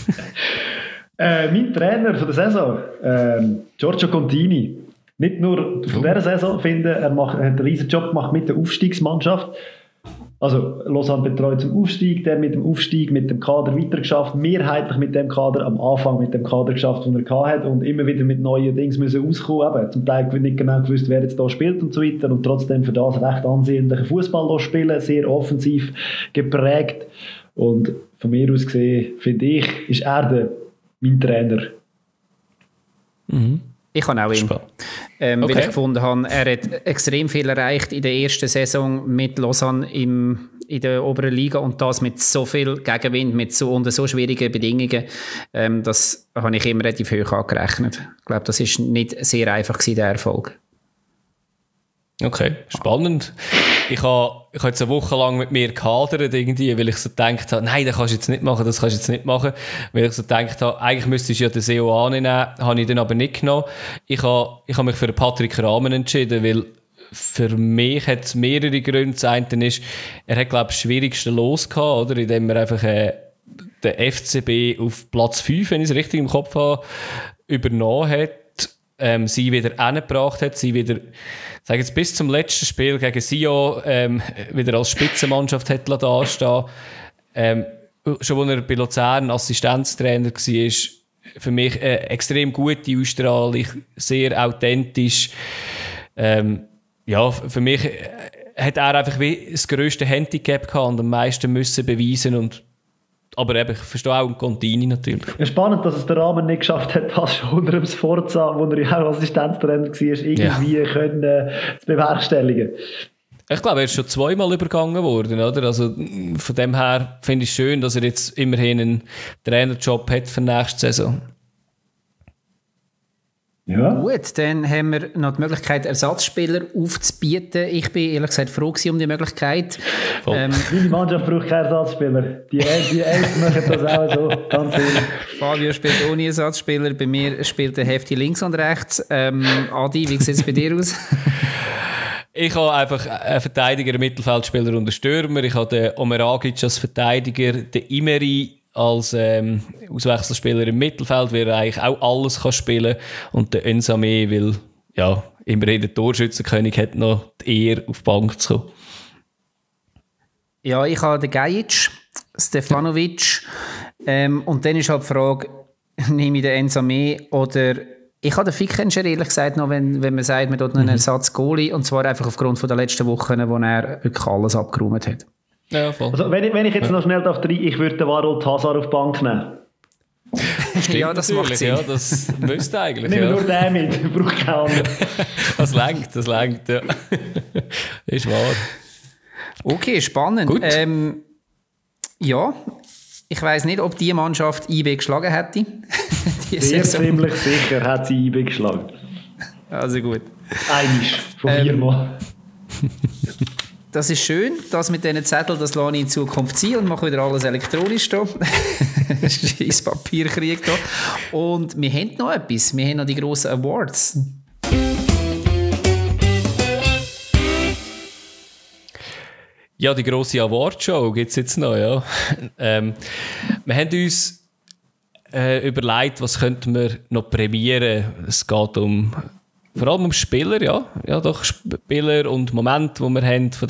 Mein Trainer von der Saison, Giorgio Contini. Nicht nur von dieser Saison, finde er hat einen riesen Job gemacht mit der Aufstiegsmannschaft. Also Lausanne betreut zum Aufstieg, der mit dem Aufstieg, mit dem Kader weitergeschafft, mehrheitlich mit dem Kader, am Anfang mit dem Kader geschafft, den er hatte und immer wieder mit neuen Dingen müssen auskommen. Eben, zum Teil nicht genau gewusst, wer jetzt da spielt und so weiter und trotzdem für das recht ansehnlichen Fußball spielen, sehr offensiv geprägt. Und von mir aus gesehen, finde ich, ist er mein Trainer. Mhm. Ich habe auch ihn. Weil ich gefunden habe, er hat extrem viel erreicht in der ersten Saison mit Lausanne in der oberen Liga und das mit so viel Gegenwind, unter so schwierigen Bedingungen. Das habe ich immer relativ hoch angerechnet. Ich glaube, das ist nicht sehr einfach gewesen, der Erfolg. Okay, spannend. Ich habe jetzt eine Woche lang mit mir gehadert, irgendwie, weil ich so gedacht habe, nein, das kannst du jetzt nicht machen, das kannst du jetzt nicht machen. Weil ich so gedacht habe, eigentlich müsstest du ja den Seoane nehmen, habe ich dann aber nicht genommen. Ich habe mich für Patrick Rahmen entschieden, weil für mich hat es mehrere Gründe. Das eine ist, er hat, glaube ich, das schwierigste Los gehabt, oder? Indem er einfach der FCB auf Platz 5, wenn ich es richtig im Kopf habe, übernommen hat, sie wieder hingebracht hat, sie wieder, sage jetzt bis zum letzten Spiel gegen Sion, wieder als Spitzenmannschaft hat dastehen. Schon als er bei Luzern Assistenztrainer war, für mich extrem gute Ausstrahlung, sehr authentisch. Ja, für mich hat er einfach wie das grösste Handicap gehabt und am meisten müssen beweisen. Aber eben, ich verstehe auch Contini natürlich. Ja, spannend, dass es der Rahmen nicht geschafft hat, fast schon unter dem Sforza, wo er ja auch Assistenztrainer war, irgendwie können, zu bewerkstelligen. Ich glaube, er ist schon zweimal übergangen worden, oder? Also von dem her finde ich es schön, dass er jetzt immerhin einen Trainerjob hat für nächste Saison. Ja. Gut, dann haben wir noch die Möglichkeit, Ersatzspieler aufzubieten. Ich bin ehrlich gesagt froh um die Möglichkeit. Meine Mannschaft braucht keinen Ersatzspieler. Die Elf machen das auch so, ganz ehrlich. Fabio spielt ohne Ersatzspieler, bei mir spielt der Hefti links und rechts. Adi, wie sieht es bei dir aus? Ich habe einfach einen Verteidiger, einen Mittelfeldspieler und einen Stürmer. Ich habe den Omeragic als Verteidiger, den Imeri als Auswechselspieler im Mittelfeld, weil er eigentlich auch alles kann spielen kann. Und der Ensame, weil ja, immerhin der Torschützenkönig hat noch die Ehre, auf die Bank zu kommen. Ja, ich habe den Gajic, Stefanovic. Und dann ist halt die Frage, nehme ich den Ensame oder... Ich habe den Fickencher ehrlich gesagt noch, wenn man sagt, man tut einen Ersatz-Goalie, und zwar einfach aufgrund von der letzten Wochen, wo er wirklich alles abgeräumt hat. Ja, voll. Also, wenn ich jetzt noch schnell darf, ich würde den Warol Hazard auf die Bank nehmen. Stimmt, ja, das macht Sinn. Ja, das müsste eigentlich. Nehmen wir nur den mit, braucht keinen anderen. Das lenkt, ja. Ist wahr. Okay, spannend. Gut. Ja, ich weiss nicht, ob die Mannschaft IB geschlagen hätte. Sehr ziemlich sicher hat sie IB geschlagen. Also gut. Einisch, von 4 Mal. Das ist schön, das mit diesen Zetteln, das lasse ich in Zukunft ziehen und mache wieder alles elektronisch da. Scheiß Papierkrieg da. Und wir haben noch etwas, wir haben noch die grossen Awards. Ja, die grosse Awardshow gibt es jetzt noch, ja. Wir haben uns überlegt, was könnten wir noch prämieren. Es geht vor allem um Spieler, ja. Ja, doch, Spieler und Momente, die wir haben von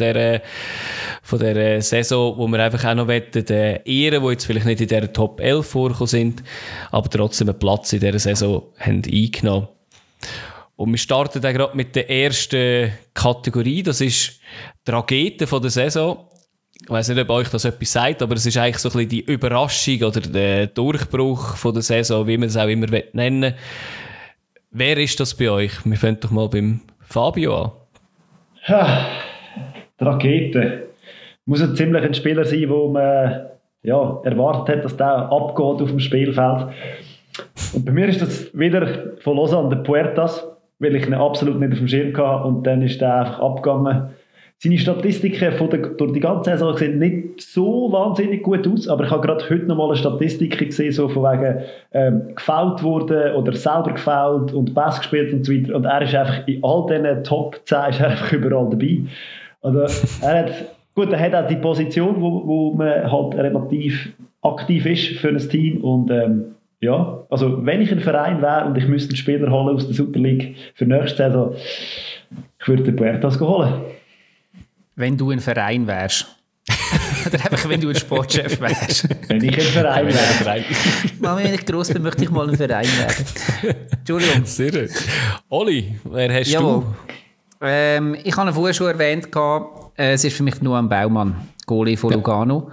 dieser Saison, wo wir einfach auch noch ehren, die jetzt vielleicht nicht in dieser Top 11 vorgekommen sind, aber trotzdem einen Platz in dieser Saison haben eingenommen. Und wir starten dann gerade mit der ersten Kategorie, das ist die Tragete von der Saison. Ich weiss nicht, ob euch das etwas sagt, aber es ist eigentlich so ein bisschen die Überraschung oder der Durchbruch von der Saison, wie man es auch immer nennen will. Wer ist das bei euch? Wir fangen doch mal beim Fabio an. Ja, die Rakete. Muss ein ziemlich ein Spieler sein, wo man erwartet hat, dass der abgeht auf dem Spielfeld. Und bei mir ist das wieder von Lausanne der Puertas, weil ich ihn absolut nicht auf dem Schirm hatte und dann ist der einfach abgegangen. Seine Statistiken durch die ganze Saison sehen nicht so wahnsinnig gut aus, aber ich habe gerade heute noch mal eine Statistik gesehen, so von wegen gefoult worden oder selber gefoult und Pass gespielt und so weiter. Und er ist einfach in all diesen Top 10 ist er einfach überall dabei. Also er hat auch die Position, wo man halt relativ aktiv ist für ein Team und ja, also wenn ich ein Verein wäre und ich müsste einen Spieler holen aus der Super League für nächste Saison, ich würde den Puertas holen. Wenn du ein Verein wärst. Oder einfach, wenn du ein Sportchef wärst. Wenn ich ein Verein wäre. Mami, wenn ich gross bin, möchte ich mal ein Verein werden. Entschuldigung. Sehr gut. Oli, wer hast Jawohl. du? Ich habe ihn vorher schon erwähnt. Es ist für mich nur ein Baumann, Goalie von Lugano.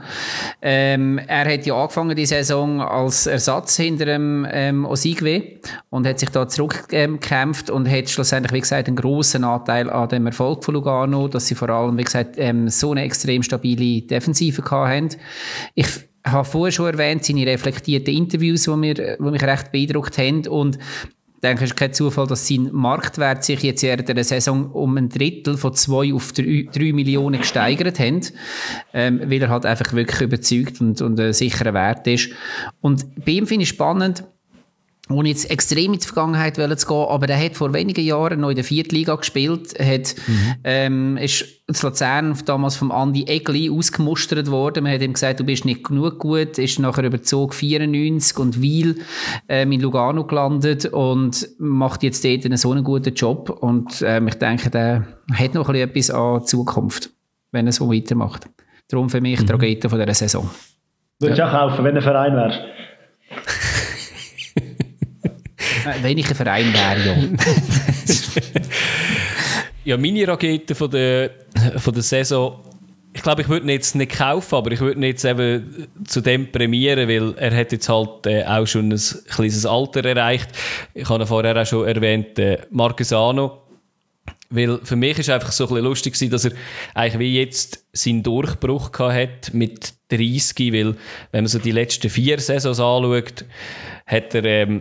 Er hat ja angefangen die Saison als Ersatz hinter dem Osigwe und hat sich da zurückgekämpft und hat schlussendlich, wie gesagt, einen grossen Anteil an dem Erfolg von Lugano, dass sie vor allem, wie gesagt, so eine extrem stabile Defensive hatten. Ich habe vorher schon erwähnt, seine reflektierten Interviews, die mich recht beeindruckt haben, und ich denke, es ist kein Zufall, dass sein Marktwert sich jetzt während der Saison um ein Drittel von 2 auf 3 Millionen gesteigert hat, weil er halt einfach wirklich überzeugt und ein sicherer Wert ist. Und bei ihm finde ich spannend, ohne jetzt extrem in die Vergangenheit zu gehen, aber der hat vor wenigen Jahren noch in der 4. Liga gespielt, ist in Luzern damals vom Andi Egli ausgemustert worden. Man hat ihm gesagt, du bist nicht genug gut, ist nachher über Zug 94 und Wiel in Lugano gelandet und macht jetzt dort so einen guten Job und ich denke, der hat noch ein bisschen etwas an Zukunft, wenn er so weitermacht. Darum für mich die Tragödie von dieser Saison. Würdest du auch kaufen, wenn du ein Verein wärst? Wenn ich ein Verein wäre, ja. Ja, meine Rakete von der Saison, ich glaube, ich würde ihn jetzt nicht kaufen, aber ich würde ihn jetzt eben zu dem prämieren, weil er hat jetzt halt auch schon ein kleines Alter erreicht. Ich habe ihn vorher auch schon erwähnt, Marquesano. Weil für mich ist einfach so ein bisschen lustig gewesen, dass er eigentlich wie jetzt seinen Durchbruch gehabt hat mit 30, weil wenn man so die letzten 4 Saisons anschaut, hat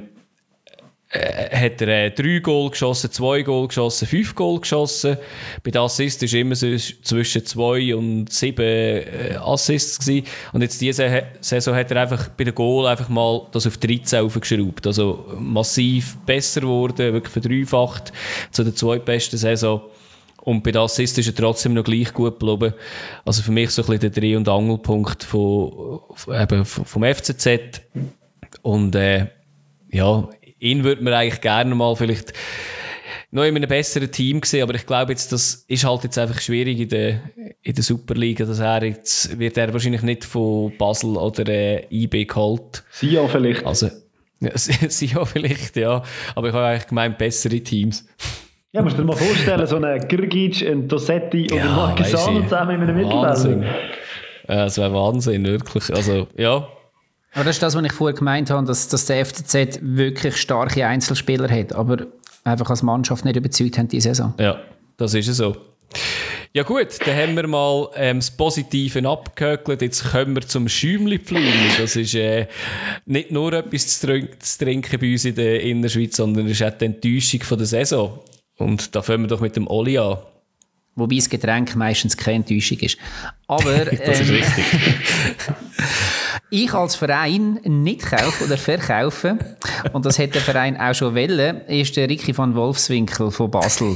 er 3 Goal geschossen, 2 Goal geschossen, 5 Goal geschossen. Bei den Assists war immer so zwischen 2 und 7 Assists gewesen. Und jetzt diese Saison hat er einfach bei den Goal einfach mal das auf 13 aufgeschraubt. Also massiv besser geworden, wirklich verdreifacht zu der zweitbesten Saison. Und bei den Assists ist er trotzdem noch gleich gut geblieben. Also für mich so ein bisschen der Dreh- und Angelpunkt vom FCZ. Und ja, ihn würde man eigentlich gerne mal vielleicht noch in einem besseren Team sehen, aber ich glaube jetzt, das ist halt jetzt einfach schwierig in der Superliga, dass wird er wahrscheinlich nicht von Basel oder IB geholt. Sion vielleicht. Also, ja, Sion vielleicht, ja. Aber ich habe eigentlich gemeint, bessere Teams. Ja, musst du dir mal vorstellen, so einen Grgic, einen Tossetti und einen Marquesano zusammen in einem Mittelfeld. Ja, das wäre Wahnsinn, wirklich. Also, ja. Aber das ist das, was ich vorher gemeint habe, dass der FCZ wirklich starke Einzelspieler hat, aber einfach als Mannschaft nicht überzeugt haben diese Saison. Ja, das ist es so. Ja gut, dann haben wir mal das Positive abgehökelt. Jetzt kommen wir zum Schäumli-Pflüli. Das ist nicht nur etwas zu trinken bei uns in der Innerschweiz, sondern es ist auch die Enttäuschung von der Saison. Und da fangen wir doch mit dem Oli an. Wobei das Getränk meistens keine Enttäuschung ist. Aber das ist richtig. Ich als Verein nicht kaufe oder verkaufe, und das hätte der Verein auch schon wollen, ist der Ricky van Wolfswinkel von Basel.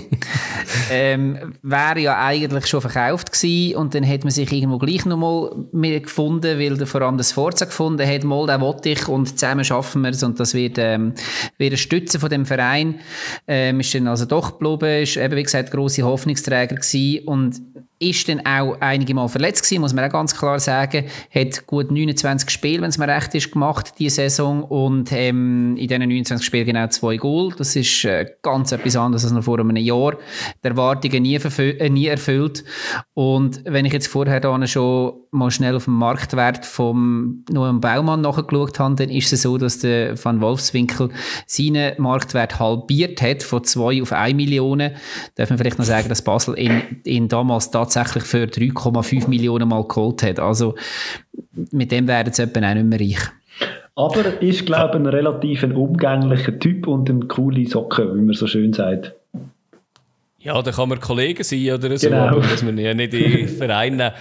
Wäre ja eigentlich schon verkauft gewesen und dann hätte man sich irgendwo gleich noch mal mehr gefunden, weil der vor allem das Forza gefunden hat, mal, den will ich und zusammen schaffen wir es und das wird eine Stütze von dem Verein. Ist dann also doch geblieben, ist eben wie gesagt grosse Hoffnungsträger gewesen und ist dann auch einige Mal verletzt gewesen, muss man auch ganz klar sagen. Hat gut 29 Spiele, wenn es mir recht ist, gemacht diese Saison und in diesen 29 Spielen genau 2 Goal. Das ist ganz etwas anderes als noch vor einem Jahr. Die Erwartungen nie erfüllt. Und wenn ich jetzt vorher dann schon mal schnell auf den Marktwert vom Noam Baumann nachgeschaut habe, dann ist es so, dass der Van Wolfswinkel seinen Marktwert halbiert hat, von 2 auf 1 Million. Darf man vielleicht noch sagen, dass Basel ihn damals tatsächlich für 3,5 Millionen mal geholt hat. Also mit dem werden sie etwa auch nicht mehr reich. Aber ist, glaube ich, ein relativ umgänglicher Typ und eine coole Socke, wie man so schön sagt. Ja, da kann man Kollegen sein oder so, genau. Aber dass man ja nicht in Vereine.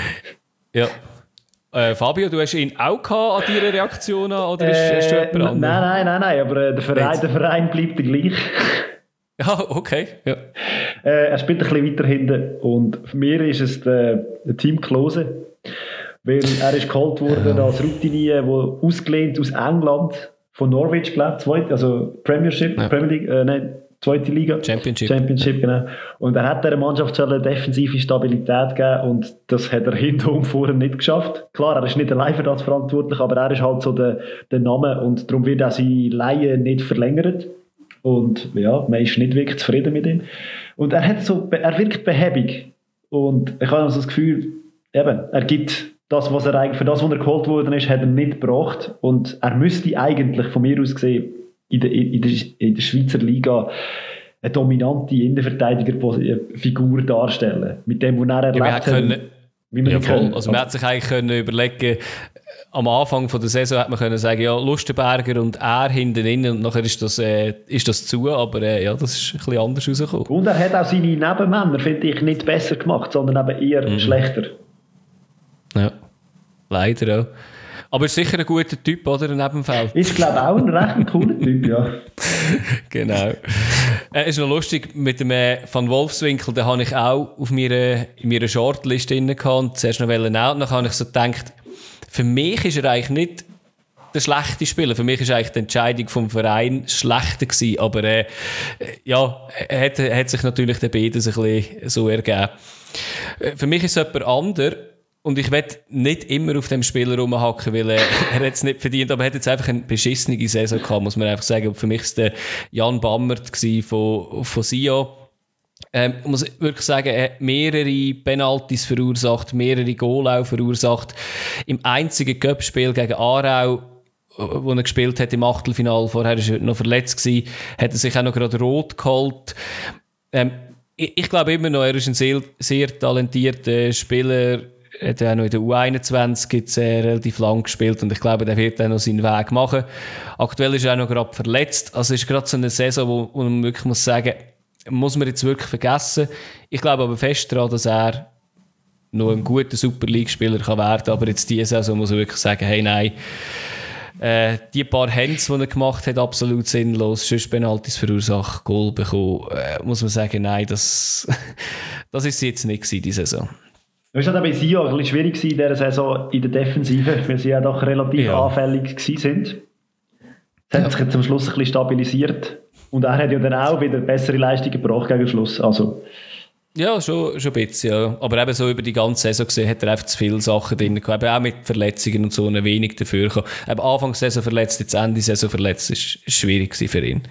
Ja. Fabio, du hast ihn auch gehabt an deiner Reaktion oder hast du jemand anderen? Nein, aber der Verein bleibt der gleich. Ja, okay. Ja. Er spielt ein bisschen weiter hinten und für mich ist es der Team Klose, weil er ist geholt worden als Routinier, der ausgelehnt aus England, von Norwich, glaube ich, also Premiership, ja. Premier League, zweite Liga. Championship, genau. Und er hat dieser Mannschaft eine defensive Stabilität gegeben und das hat er hinten und vorne nicht geschafft. Klar, er ist nicht allein für das verantwortlich, aber er ist halt so der Name und darum wird auch seine Leihe nicht verlängert. Und ja, man ist nicht wirklich zufrieden mit ihm. Und er wirkt behäbig. Und ich habe also das Gefühl, eben, er gibt das, was er eigentlich, für das, was er geholt worden ist, hat er nicht gebracht. Und er müsste eigentlich, von mir aus gesehen, in der Schweizer Liga eine dominante Innenverteidigerfigur darstellen. Mit dem, was er erlebt hat. Also man hat sich eigentlich können überlegen, am Anfang von der Saison hat man können sagen, ja, Lustenberger und er hinten innen und nachher ist das zu, aber ja, das ist ein bisschen anders rausgekommen. Und er hat auch seine Nebenmänner, finde ich, nicht besser gemacht, sondern eben eher schlechter. Ja, leider auch. Aber ist sicher ein guter Typ, oder? Neben dem Feld. Ist, glaube ich, auch ein recht cooler Typ, ja. Genau. Ist noch lustig, mit dem Van Wolfswinkel, den habe ich auch in meiner Shortlist drin gehabt. Zuerst noch wollen auch. Dann habe ich so gedacht, für mich ist er eigentlich nicht der schlechte Spieler. Für mich ist eigentlich die Entscheidung vom Verein schlechter gewesen. Aber ja, hat sich natürlich der beides ein bisschen so ergeben. Für mich ist es jemand anderes. Und ich will nicht immer auf dem Spieler rumhacken, weil er hat es nicht verdient, aber er hat jetzt einfach eine beschissene Saison gehabt, muss man einfach sagen. Und für mich war es der Jan Bammert von Sion. Ich muss wirklich sagen, er hat mehrere Penalties verursacht, mehrere Goal auch verursacht. Im einzigen Cup-Spiel gegen Aarau, wo er gespielt hat im Achtelfinale, vorher war er noch verletzt gewesen, hat er sich auch noch gerade rot geholt. Ich glaube immer noch, er ist ein sehr, sehr talentierter Spieler. Er hat auch noch in der U21 jetzt, relativ lang gespielt und ich glaube, der wird dann noch seinen Weg machen. Aktuell ist er auch noch gerade verletzt. Also es ist gerade so eine Saison, wo man wirklich muss sagen, muss man jetzt wirklich vergessen. Ich glaube aber fest daran, dass er noch ein guter Super League-Spieler kann werden kann. Aber jetzt diese Saison muss er wirklich sagen, hey, nein, die paar Hands, die er gemacht hat, absolut sinnlos. Sonst Penalties verursacht, Goal bekommen. Muss man sagen, nein, das ist jetzt nicht gewesen, die Saison. Es war bei Sion ein bisschen schwierig in dieser Saison in der Defensive, weil sie ja doch relativ anfällig waren. Das hat sich jetzt am Schluss ein bisschen stabilisiert. Und er hat ja dann auch wieder bessere Leistungen gebracht gegen den Schluss. Also. Ja, schon ein bisschen, ja. Aber eben so über die ganze Saison gesehen hat er einfach zu viele Sachen drin gehabt. Eben auch mit Verletzungen und so ein wenig dafür gekommen. Eben Anfang Saison verletzt, jetzt Ende Saison verletzt, ist schwierig für ihn.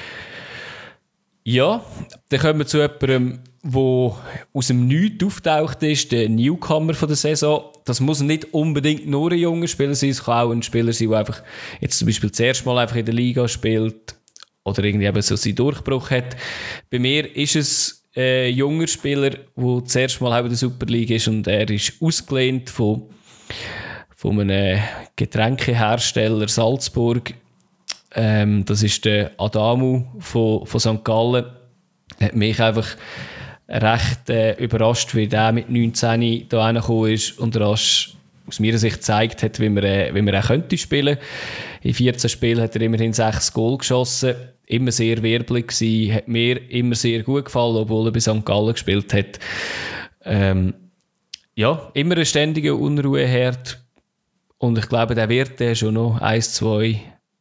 Ja, dann kommen wir zu jemandem, der aus dem Nichts auftaucht ist, der Newcomer von der Saison. Das muss nicht unbedingt nur ein junger Spieler sein, es kann auch ein Spieler sein, der einfach jetzt zum Beispiel das erste Mal einfach in der Liga spielt oder irgendwie eben so seinen Durchbruch hat. Bei mir ist es ein junger Spieler, der das erste Mal auch in der Superliga ist und er ist ausgelehnt von einem Getränkehersteller Salzburg. Das ist der Adamu von St. Gallen. Hat mich einfach recht überrascht, wie der mit 19 da reingekommen ist und rasch aus meiner Sicht gezeigt hat, wie man auch könnte spielen. In 14 Spielen hat er immerhin 6 Goal geschossen. Immer sehr wirbelig gewesen, hat mir immer sehr gut gefallen, obwohl er bei St. Gallen gespielt hat. Ja, immer ein ständiger Unruheherd. Und ich glaube, der wird schon noch 1-2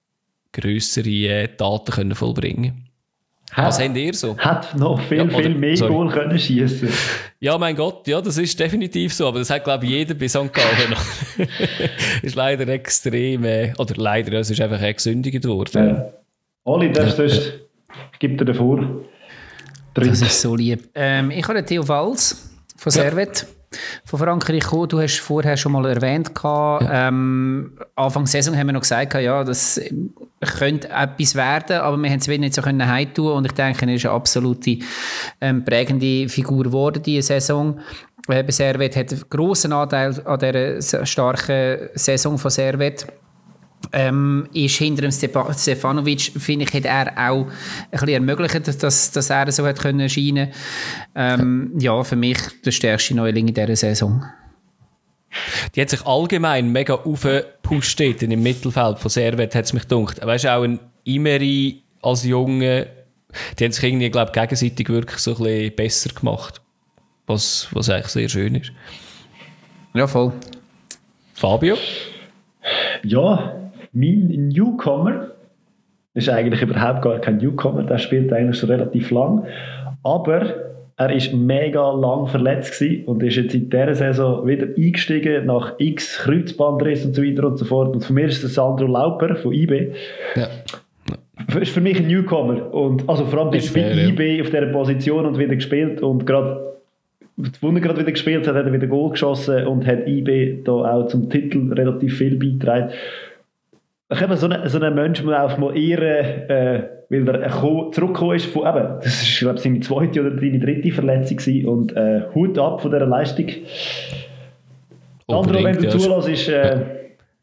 grössere Taten können vollbringen. Was habt ihr so? Hat noch viel mehr Goal können schießen. Ja, mein Gott, ja, das ist definitiv so. Aber das hat, glaube ich, jeder bei St. Gallen noch. Ist leider extrem, oder leider, es ist einfach gesündigt worden. Ja. Oli, sonst gibt er davor. Das ist so lieb. Ich habe den Theo Valls von Servet. Von Frankreich gekommen. Du hast vorher schon mal erwähnt, Anfang Saison haben wir noch gesagt, ja, das könnte etwas werden, aber wir haben es wieder nicht so heimtun und ich denke, er ist eine absolute prägende Figur geworden diese Saison. Bei Servet hat einen grossen Anteil an dieser starken Saison von Servet. Ist hinter dem Stefanovic, finde ich, hat er auch ein bisschen ermöglicht, dass er so hat können erscheinen. Ja, für mich der stärkste Neuling in dieser Saison. Die hat sich allgemein mega aufgepusht im Mittelfeld von Servet, hat es mich gedacht. Weißt du, auch ein Imeri als Junge, die haben sich irgendwie, glaube ich, gegenseitig wirklich so ein bisschen besser gemacht. Was eigentlich sehr schön ist. Ja, voll. Fabio? Ja, mein Newcomer ist eigentlich überhaupt gar kein Newcomer, der spielt eigentlich schon relativ lang, aber er war mega lang verletzt gewesen und ist jetzt in dieser Saison wieder eingestiegen nach x Kreuzbandriss und so weiter und so fort. Und für mich ist es Sandro Lauper von IB. Ja. Ist für mich ein Newcomer und also vor allem bei IB auf dieser Position und wieder gespielt und gerade wo er gerade wieder gespielt hat, hat er wieder Goal geschossen und hat IB da auch zum Titel relativ viel beigetragen. Ich habe so einen Menschen auch mal ehren, weil er zurückgekommen ist von, eben, das ist, glaube ich, seine zweite oder seine dritte Verletzung gewesen und Hut ab von dieser Leistung. Sandro, wenn du zulässt, ist... Er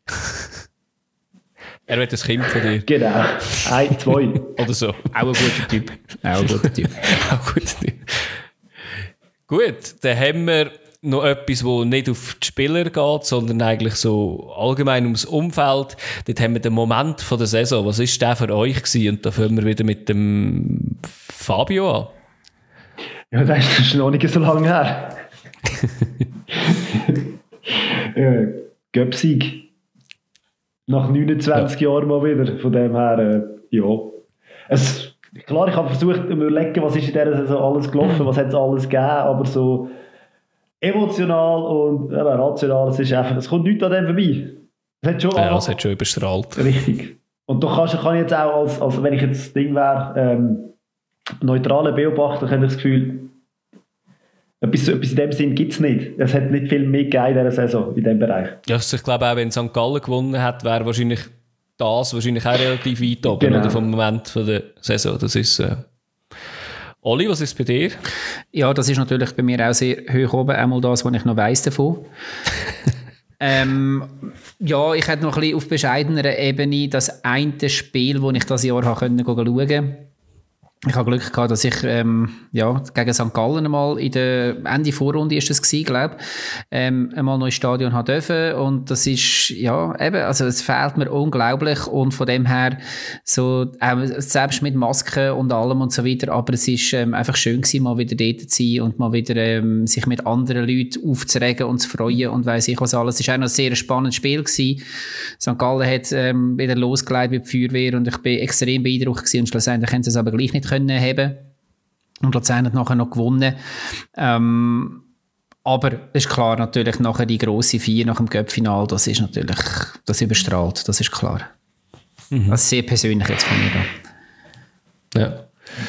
wird ein Kind von dir. Genau, 1, 2. Oder so. Auch ein guter Typ. Auch ein guter Typ. Gut, dann haben wir noch etwas, wo nicht auf die Spieler geht, sondern eigentlich so allgemein ums Umfeld. Dort haben wir den Moment von der Saison. Was ist der für euch gewesen? Und da fangen wir wieder mit dem Fabio an. Ja, das ist noch nicht so lange her. Göpsig. Nach 29 Jahren mal wieder. Von dem her, ja. Klar, ich habe versucht zu überlegen, was ist in dieser Saison alles gelaufen, was hat es alles gegeben, aber so emotional und rational, es kommt nichts an dem vorbei. Es hat schon überstrahlt. Richtig. Und da kann ich jetzt auch, als wenn ich jetzt das Ding wäre, neutraler Beobachter, habe ich das Gefühl, etwas in dem Sinn gibt es nicht. Es hat nicht viel mehr gegeben in dieser Saison, in diesem Bereich. Ja, also ich glaube auch, wenn St. Gallen gewonnen hat, wäre wahrscheinlich auch relativ weit oben, genau. Oder vom Moment von der Saison. Das ist... Oli, was ist bei dir? Ja, das ist natürlich bei mir auch sehr hoch oben, einmal das, was ich noch weiss davon. Ja, ich hätte noch ein bisschen auf bescheidener Ebene das eine Spiel, das ich dieses Jahr schauen konnte. Ich habe Glück gehabt, dass ich gegen St. Gallen einmal in der Ende Vorrunde ist das gewesen, glaube einmal noch ins Stadion haben dürfen und das ist, ja, eben, also es fehlt mir unglaublich und von dem her so, selbst mit Masken und allem und so weiter, aber es ist einfach schön gewesen, mal wieder dort zu sein und mal wieder sich mit anderen Leuten aufzuregen und zu freuen und weiss ich was alles. Es war auch noch ein sehr spannendes Spiel gewesen. St. Gallen hat wieder losgelegt mit der Feuerwehr und ich bin extrem beeindruckt gewesen und schlussendlich haben sie es aber gleich nicht können haben. Und Luzern hat nachher noch gewonnen. Aber es ist klar, natürlich nachher die grosse Feier nach dem Cup-Final, das ist natürlich, das überstrahlt, das ist klar. Das ist sehr persönlich jetzt von mir da.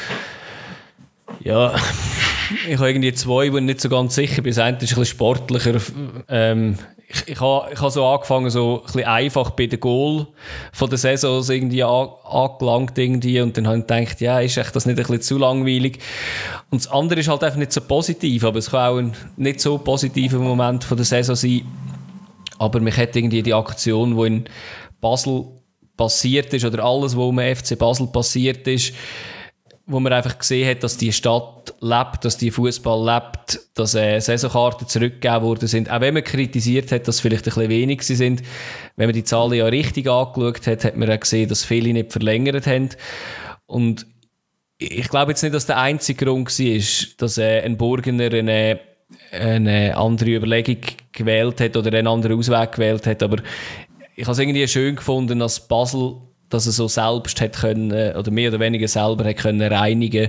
Ja, ich habe irgendwie zwei, wo ich nicht so ganz sicher bin. Das eine ist ein bisschen sportlicher. Ich habe so angefangen, so ein bisschen einfach bei den Goal von der Saison irgendwie angelangt irgendwie und dann habe ich gedacht, ja, ist echt das nicht ein bisschen zu langweilig? Und das andere ist halt einfach nicht so positiv, aber es kann auch ein nicht so positiver Moment von der Saison sein. Aber mich hat irgendwie die Aktion, die in Basel passiert ist oder alles, was um den FC Basel passiert ist, wo man einfach gesehen hat, dass die Stadt lebt, dass die Fußball lebt, dass Saisonkarten zurückgegeben worden sind. Auch wenn man kritisiert hat, dass vielleicht ein bisschen wenig sie sind. Wenn man die Zahlen ja richtig angeschaut hat, hat man auch gesehen, dass viele nicht verlängert haben. Und ich glaube jetzt nicht, dass der einzige Grund war, dass ein Burgener eine andere Überlegung gewählt hat oder einen anderen Ausweg gewählt hat. Aber ich habe es irgendwie schön gefunden, dass Basel, dass er so selbst hat können, oder mehr oder weniger selber hat können reinigen.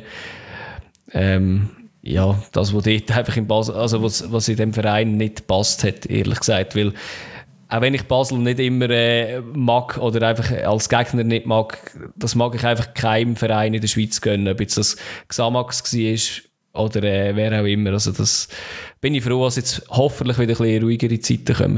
Ja, das, was dort einfach in Basel, also was in dem Verein nicht passt hat, ehrlich gesagt, weil auch wenn ich Basel nicht immer mag oder einfach als Gegner nicht mag, das mag ich einfach keinem Verein in der Schweiz gönnen, ob jetzt das Xamax war oder wer auch immer. Also das bin ich froh, dass jetzt hoffentlich wieder ein bisschen ruhigere Zeiten kommen.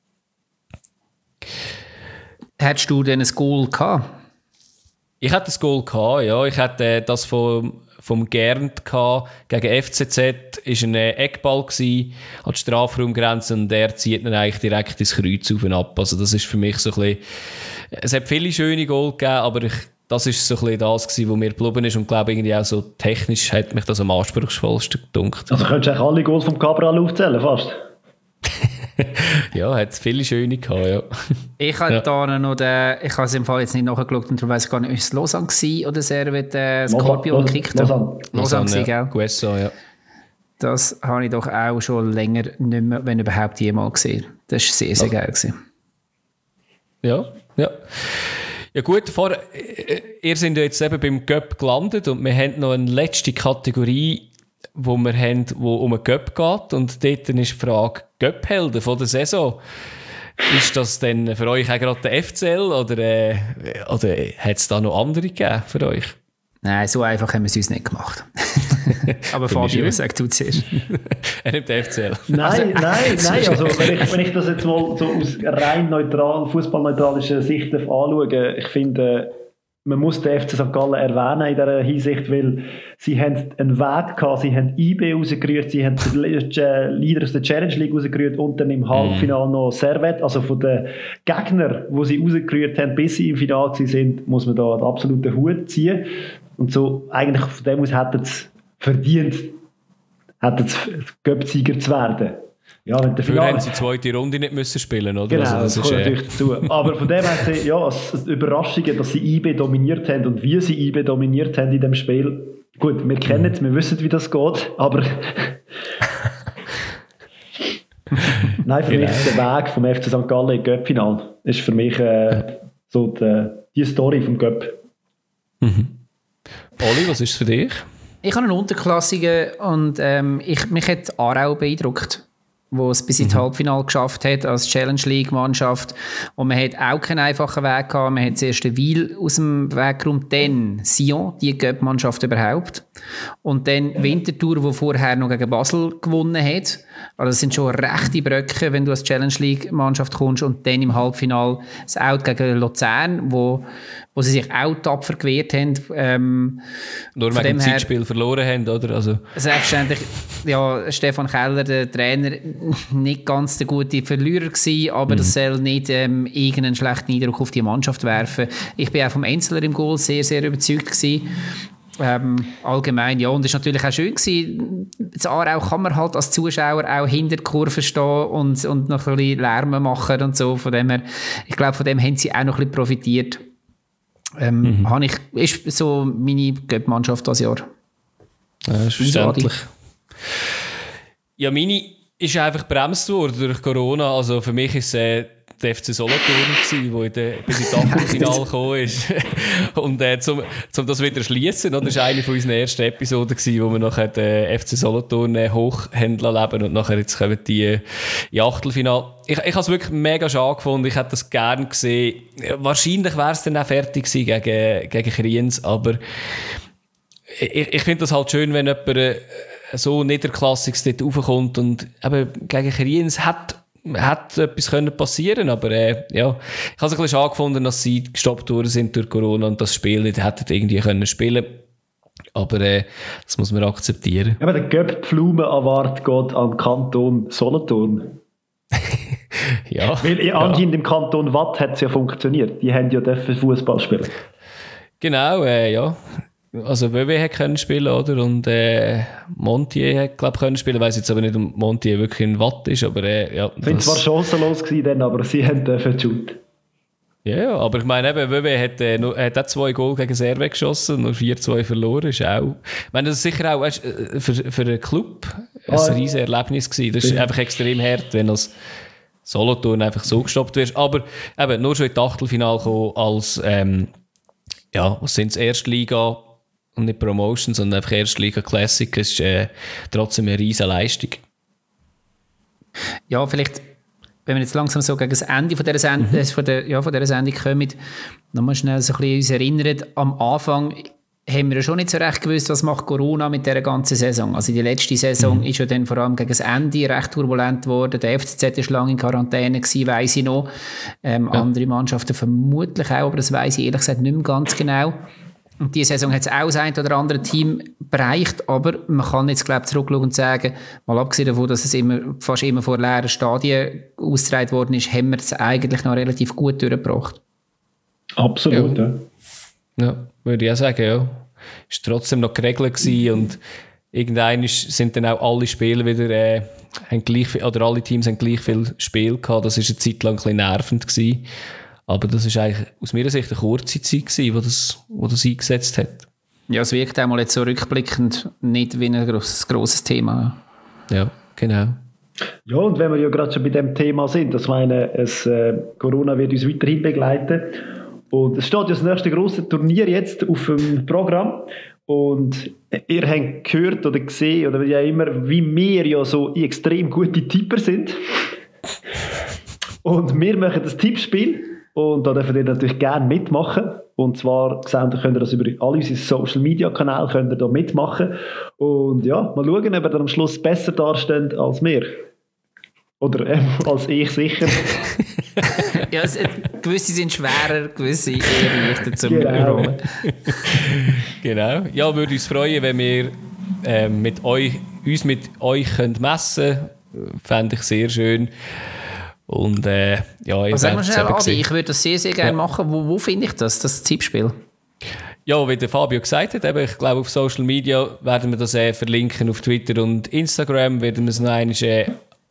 Hättest du denn ein Goal gehabt? Ich hatte ein Goal gehabt, ja. Ich hatte das vom Gernd gehabt. Gegen FCZ war ein Eckball gewesen, an die Strafraumgrenze und der zieht dann eigentlich direkt ins Kreuz auf und ab. Also das ist für mich so ein bisschen, es hat viele schöne Goal gegeben, aber das ist so ein bisschen das gewesen, was mir geblieben ist und glaube irgendwie auch so technisch hat mich das am anspruchsvollsten gedunkt. Also könntest du eigentlich alle Goals vom Cabral aufzählen, fast? Ja, hat es viele schöne gehabt, ja. Ich habe da noch ich habe es im Fall jetzt nicht nachgeschaut und darum weiss ich gar nicht, ist es Lausanne gewesen oder Servet Scorpion gekickt? Lausanne, ja. Gell? Guesso, ja. Das habe ich doch auch schon länger nicht mehr, wenn überhaupt jemals gesehen. Das war sehr, sehr geil gewesen. Ja. Ja gut, ihr seid ja jetzt eben beim Cup gelandet und wir haben noch eine letzte Kategorie, wo wir haben, wo um einen Cup geht. Und dort ist die Frage, Cup-Helden von der Saison. Ist das denn für euch auch gerade der FCL oder hat es da noch andere gegeben für euch? Nein, so einfach haben wir es uns nicht gemacht. Aber Fabio, sag du zuerst. Er nimmt den FCL. Nein. Also wenn ich das jetzt mal so aus rein fußballneutralischer Sicht anschaue, ich finde, man muss den FC St. Gallen erwähnen in dieser Hinsicht, weil sie haben einen Weg gehabt, sie haben IB rausgerührt, sie haben den Leader aus der Challenge League rausgerührt und dann im Halbfinale noch Servet. Also von den Gegnern, die sie rausgerührt haben, bis sie im Finale sind, muss man da den absoluten Hut ziehen. Und so eigentlich von dem aus hätten sie verdient, Cup-Sieger zu werden. Ja, wenn der Dafür Finale... haben sie die zweite Runde nicht müssen spielen, oder? Genau, also das kommt natürlich dazu. Aber von dem her, ja, die Überraschungen, dass sie IB dominiert haben und wie sie IB dominiert haben in dem Spiel. Gut, wir kennen es, wir wissen, wie das geht, aber... Nein, für mich ist der Weg vom FC St. Gallen in Göpp-Final ist für mich so die Story vom Göpp. Oli, was ist es für dich? Ich habe einen Unterklassigen und mich hat Aarau beeindruckt, wo es bis ins Halbfinale geschafft hat als Challenge League Mannschaft. Und man hat auch keinen einfachen Weg gehabt. Man hat zuerst den Wiel aus dem Weg geräumt, dann Sion, die Cup-Mannschaft überhaupt. Und dann Winterthur, die vorher noch gegen Basel gewonnen hat. Also das sind schon rechte Bröcke, wenn du als Challenge League Mannschaft kommst. Und dann im Halbfinale das Out gegen Luzern, wo sie sich auch tapfer gewehrt haben. Nur wegen dem Zeitspiel verloren haben, oder? Also. Selbstverständlich, ja, Stefan Keller, der Trainer, nicht ganz der gute Verlierer gewesen, aber das soll nicht irgendeinen schlechten Eindruck auf die Mannschaft werfen. Ich bin auch vom Enzler im Goal sehr, sehr überzeugt gewesen. Allgemein, ja, und es war natürlich auch schön gewesen. Das Aarau kann man halt als Zuschauer auch hinter der Kurve stehen und noch ein bisschen Lärm machen und so. Von dem her, ich glaube, von dem haben sie auch noch ein bisschen profitiert. Ist so meine Cup-Mannschaft dieses Jahr. Ja, ist verständlich. Ja, meine ist einfach bremst worden durch Corona. Also für mich ist es der FC Solothurn der bis ins Achtelfinale gekommen ist. Und um das wieder zu schliessen, das war eine von unseren ersten Episoden, wo wir nachher den FC Solothurn hoch leben und nachher jetzt kommen die in Achtelfinale. Ich habe es wirklich mega schade gefunden, ich hätte das gerne gesehen. Wahrscheinlich wäre es dann auch fertig gewesen gegen Kriens, aber ich finde das halt schön, wenn jemand so Niederklassiges dort raufkommt und eben gegen Kriens hat etwas passieren können, aber ja, ich habe es ein bisschen schade gefunden, dass sie gestoppt worden sind durch Corona und das Spiel nicht hätten irgendwie können spielen. Aber das muss man akzeptieren. Aber der Göpp-Pflumen-Award geht am Kanton Solothurn. Ja. Weil anscheinend im Kanton Watt hat es ja funktioniert. Die haben ja dürfen Fußball spielen. Genau, ja. Also WW hat können spielen, oder? Und Montier hat, glaube ich, können spielen. Ich weiss jetzt aber nicht, ob Montier wirklich in Watt ist, aber ja. Sie sind zwar chancenlos gewesen dann, aber sie haben shooten. Ja, aber ich meine eben, WW hat auch 2 Goal gegen Servet geschossen, nur 4-2 verloren, ist auch... Ich meine, das ist sicher auch für den Club ein riesiges Erlebnis gewesen. Das ist einfach extrem hart, wenn als Solothurn einfach so gestoppt wird. Aber eben, nur schon in die Achtelfinale kommen als, was sind es, Erstliga und nicht Promotion, sondern einfach Erstliga Classic, ist trotzdem eine riesige Leistung. Ja, vielleicht, wenn wir jetzt langsam so gegen das Ende von dieser Sendung kommen, nochmal schnell so ein bisschen uns erinnern, am Anfang haben wir ja schon nicht so recht gewusst, was macht Corona mit dieser ganzen Saison. Also die letzte Saison ist ja dann vor allem gegen das Ende recht turbulent geworden. Der FCZ war lange in Quarantäne gewesen, weiss ich noch. Andere Mannschaften vermutlich auch, aber das weiss ich ehrlich gesagt nicht mehr ganz genau. Und diese Saison hat es auch das ein oder andere Team bereicht, aber man kann jetzt, glaube ich, zurückschauen und sagen, mal abgesehen davon, dass es fast immer vor leeren Stadien ausgetragen worden ist, haben wir es eigentlich noch relativ gut durchgebracht. Absolut, ja, würde ich auch sagen, ja. Ist trotzdem noch geregelt gewesen und irgendwann sind dann auch alle Spieler wieder, haben gleich viel, oder alle Teams haben gleich viel Spiel gehabt. Das war eine Zeit lang ein bisschen nervend gewesen. Aber das war eigentlich aus meiner Sicht eine kurze Zeit gewesen, wo das eingesetzt hat. Ja, es wirkt auch mal jetzt so rückblickend nicht wie ein grosses Thema. Ja, genau. Ja, und wenn wir ja gerade schon bei dem Thema sind, das meine, Corona wird uns weiterhin begleiten. Und es steht ja das nächste grosse Turnier jetzt auf dem Programm. Und ihr habt gehört oder gesehen, oder ja immer, wie wir ja so extrem gute Tipper sind. Und wir machen das Tippspiel. Und da dürft ihr natürlich gerne mitmachen. Und zwar könnt ihr das über alle unsere Social-Media-Kanäle da mitmachen. Und ja, mal schauen, ob ihr dann am Schluss besser dastehen als wir. Oder als ich sicher. Ja, gewisse sind schwerer, gewisse eher leichter zum Überholen. Genau. Ja, würde uns freuen, wenn wir uns mit euch messen können. Fände ich sehr schön. Und ja, sagen wir schnell, Adi, ich würde das sehr, sehr gerne machen. Wo finde ich das Tippspiel? Ja, wie der Fabio gesagt hat, ich glaube, auf Social Media werden wir das verlinken, auf Twitter und Instagram werden wir es noch einmal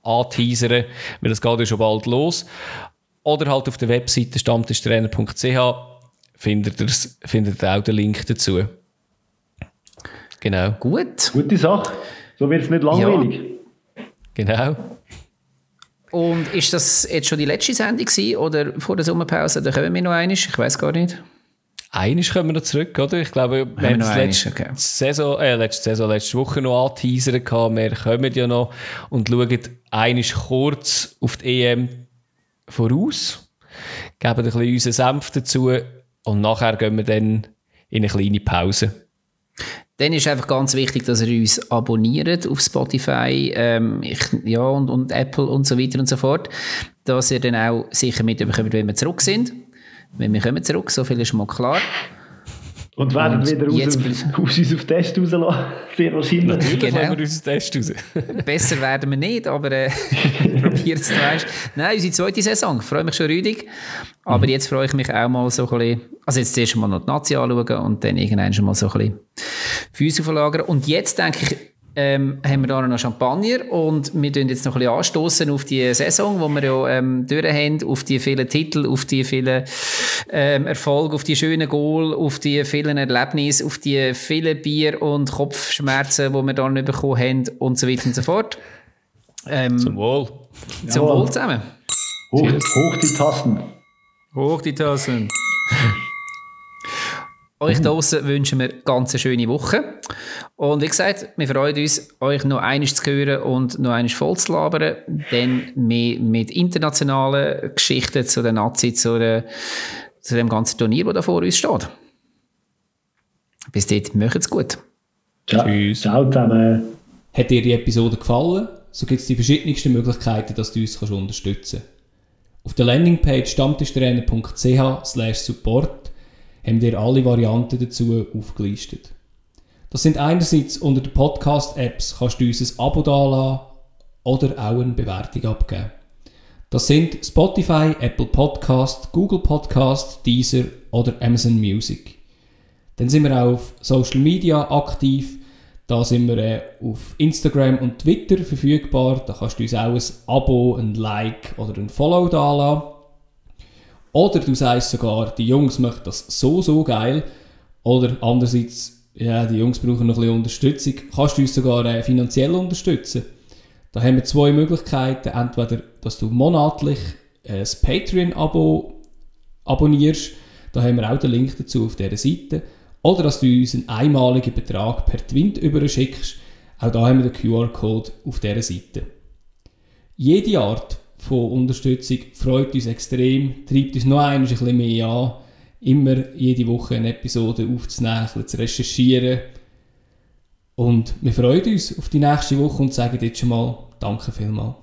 anteasern, weil das geht ja schon bald los. Oder halt auf der Webseite stammtischtrainer.ch findet ihr auch den Link dazu. Genau. Gut. Gute Sache. So wird es nicht langweilig. Ja. Genau. Und ist das jetzt schon die letzte Sendung gewesen, oder vor der Sommerpause? Oder kommen wir noch einmal? Ich weiß gar nicht. Eines kommen wir noch zurück, oder? Ich glaube, wir haben das letzte Woche noch angeteasert gehabt. Wir kommen ja noch und schauen eines kurz auf die EM voraus, geben ein bisschen unseren Senf dazu und nachher gehen wir dann in eine kleine Pause. Dann ist einfach ganz wichtig, dass ihr uns abonniert auf Spotify und Apple und so weiter und so fort, dass ihr dann auch sicher mitbekommt, wenn wir zurück sind. Wenn wir kommen zurück, so viel ist mal klar. Und werden wieder aus uns auf Test rauslassen. Sehr wahrscheinlich. Natürlich genau. wir uns auf Test raus. Besser werden wir nicht, aber probiert es noch. Nein, unsere zweite Saison. Ich freue mich schon rüdig. Aber jetzt freue ich mich auch mal so ein bisschen, also jetzt zuerst mal noch die Nazi anschauen und dann irgendwann schon mal so ein bisschen Füße verlagern. Und jetzt denke ich, haben wir da noch Champagner und wir tun jetzt noch ein bisschen anstoßen auf die Saison, wo wir ja durch haben, auf die vielen Titel, auf die vielen Erfolge, auf die schönen Goal, auf die vielen Erlebnisse, auf die vielen Bier- und Kopfschmerzen, die wir dann bekommen haben und so weiter und so fort. Zum Wohl. Zum Wohl zusammen. Hoch die Tassen. Hoch die Tassen. Euch draussen wünschen wir ganz eine schöne Woche. Und wie gesagt, wir freuen uns, euch noch einmal zu hören und noch einmal voll zu labern. Dann mehr mit internationalen Geschichten zu der Nazi, zu dem ganzen Turnier, das da vor uns steht. Bis dahin, macht's gut. Tschüss. Ciao zusammen. Hat dir die Episode gefallen? So gibt es die verschiedensten Möglichkeiten, dass du uns unterstützen kannst. Auf der Landingpage stammtischtrainer.ch/support haben wir alle Varianten dazu aufgelistet. Das sind einerseits unter den Podcast-Apps kannst du uns ein Abo dalassen oder auch eine Bewertung abgeben. Das sind Spotify, Apple Podcast, Google Podcast, Deezer oder Amazon Music. Dann sind wir auch auf Social Media aktiv. Da sind wir auf Instagram und Twitter verfügbar. Da kannst du uns auch ein Abo, ein Like oder ein Follow dalassen. Oder du sagst sogar, die Jungs machen das so geil. Oder andererseits, ja, die Jungs brauchen noch ein bisschen Unterstützung. Kannst du uns sogar finanziell unterstützen. Da haben wir zwei Möglichkeiten. Entweder, dass du monatlich ein Patreon-Abo abonnierst. Da haben wir auch den Link dazu auf dieser Seite. Oder dass du uns einen einmaligen Betrag per Twint überschickst. Auch da haben wir den QR-Code auf dieser Seite. Jede Art von Unterstützung freut uns extrem, treibt uns noch ein bisschen mehr an, immer jede Woche eine Episode aufzunehmen, zu recherchieren. Und wir freuen uns auf die nächste Woche und sagen jetzt schon mal Danke vielmals.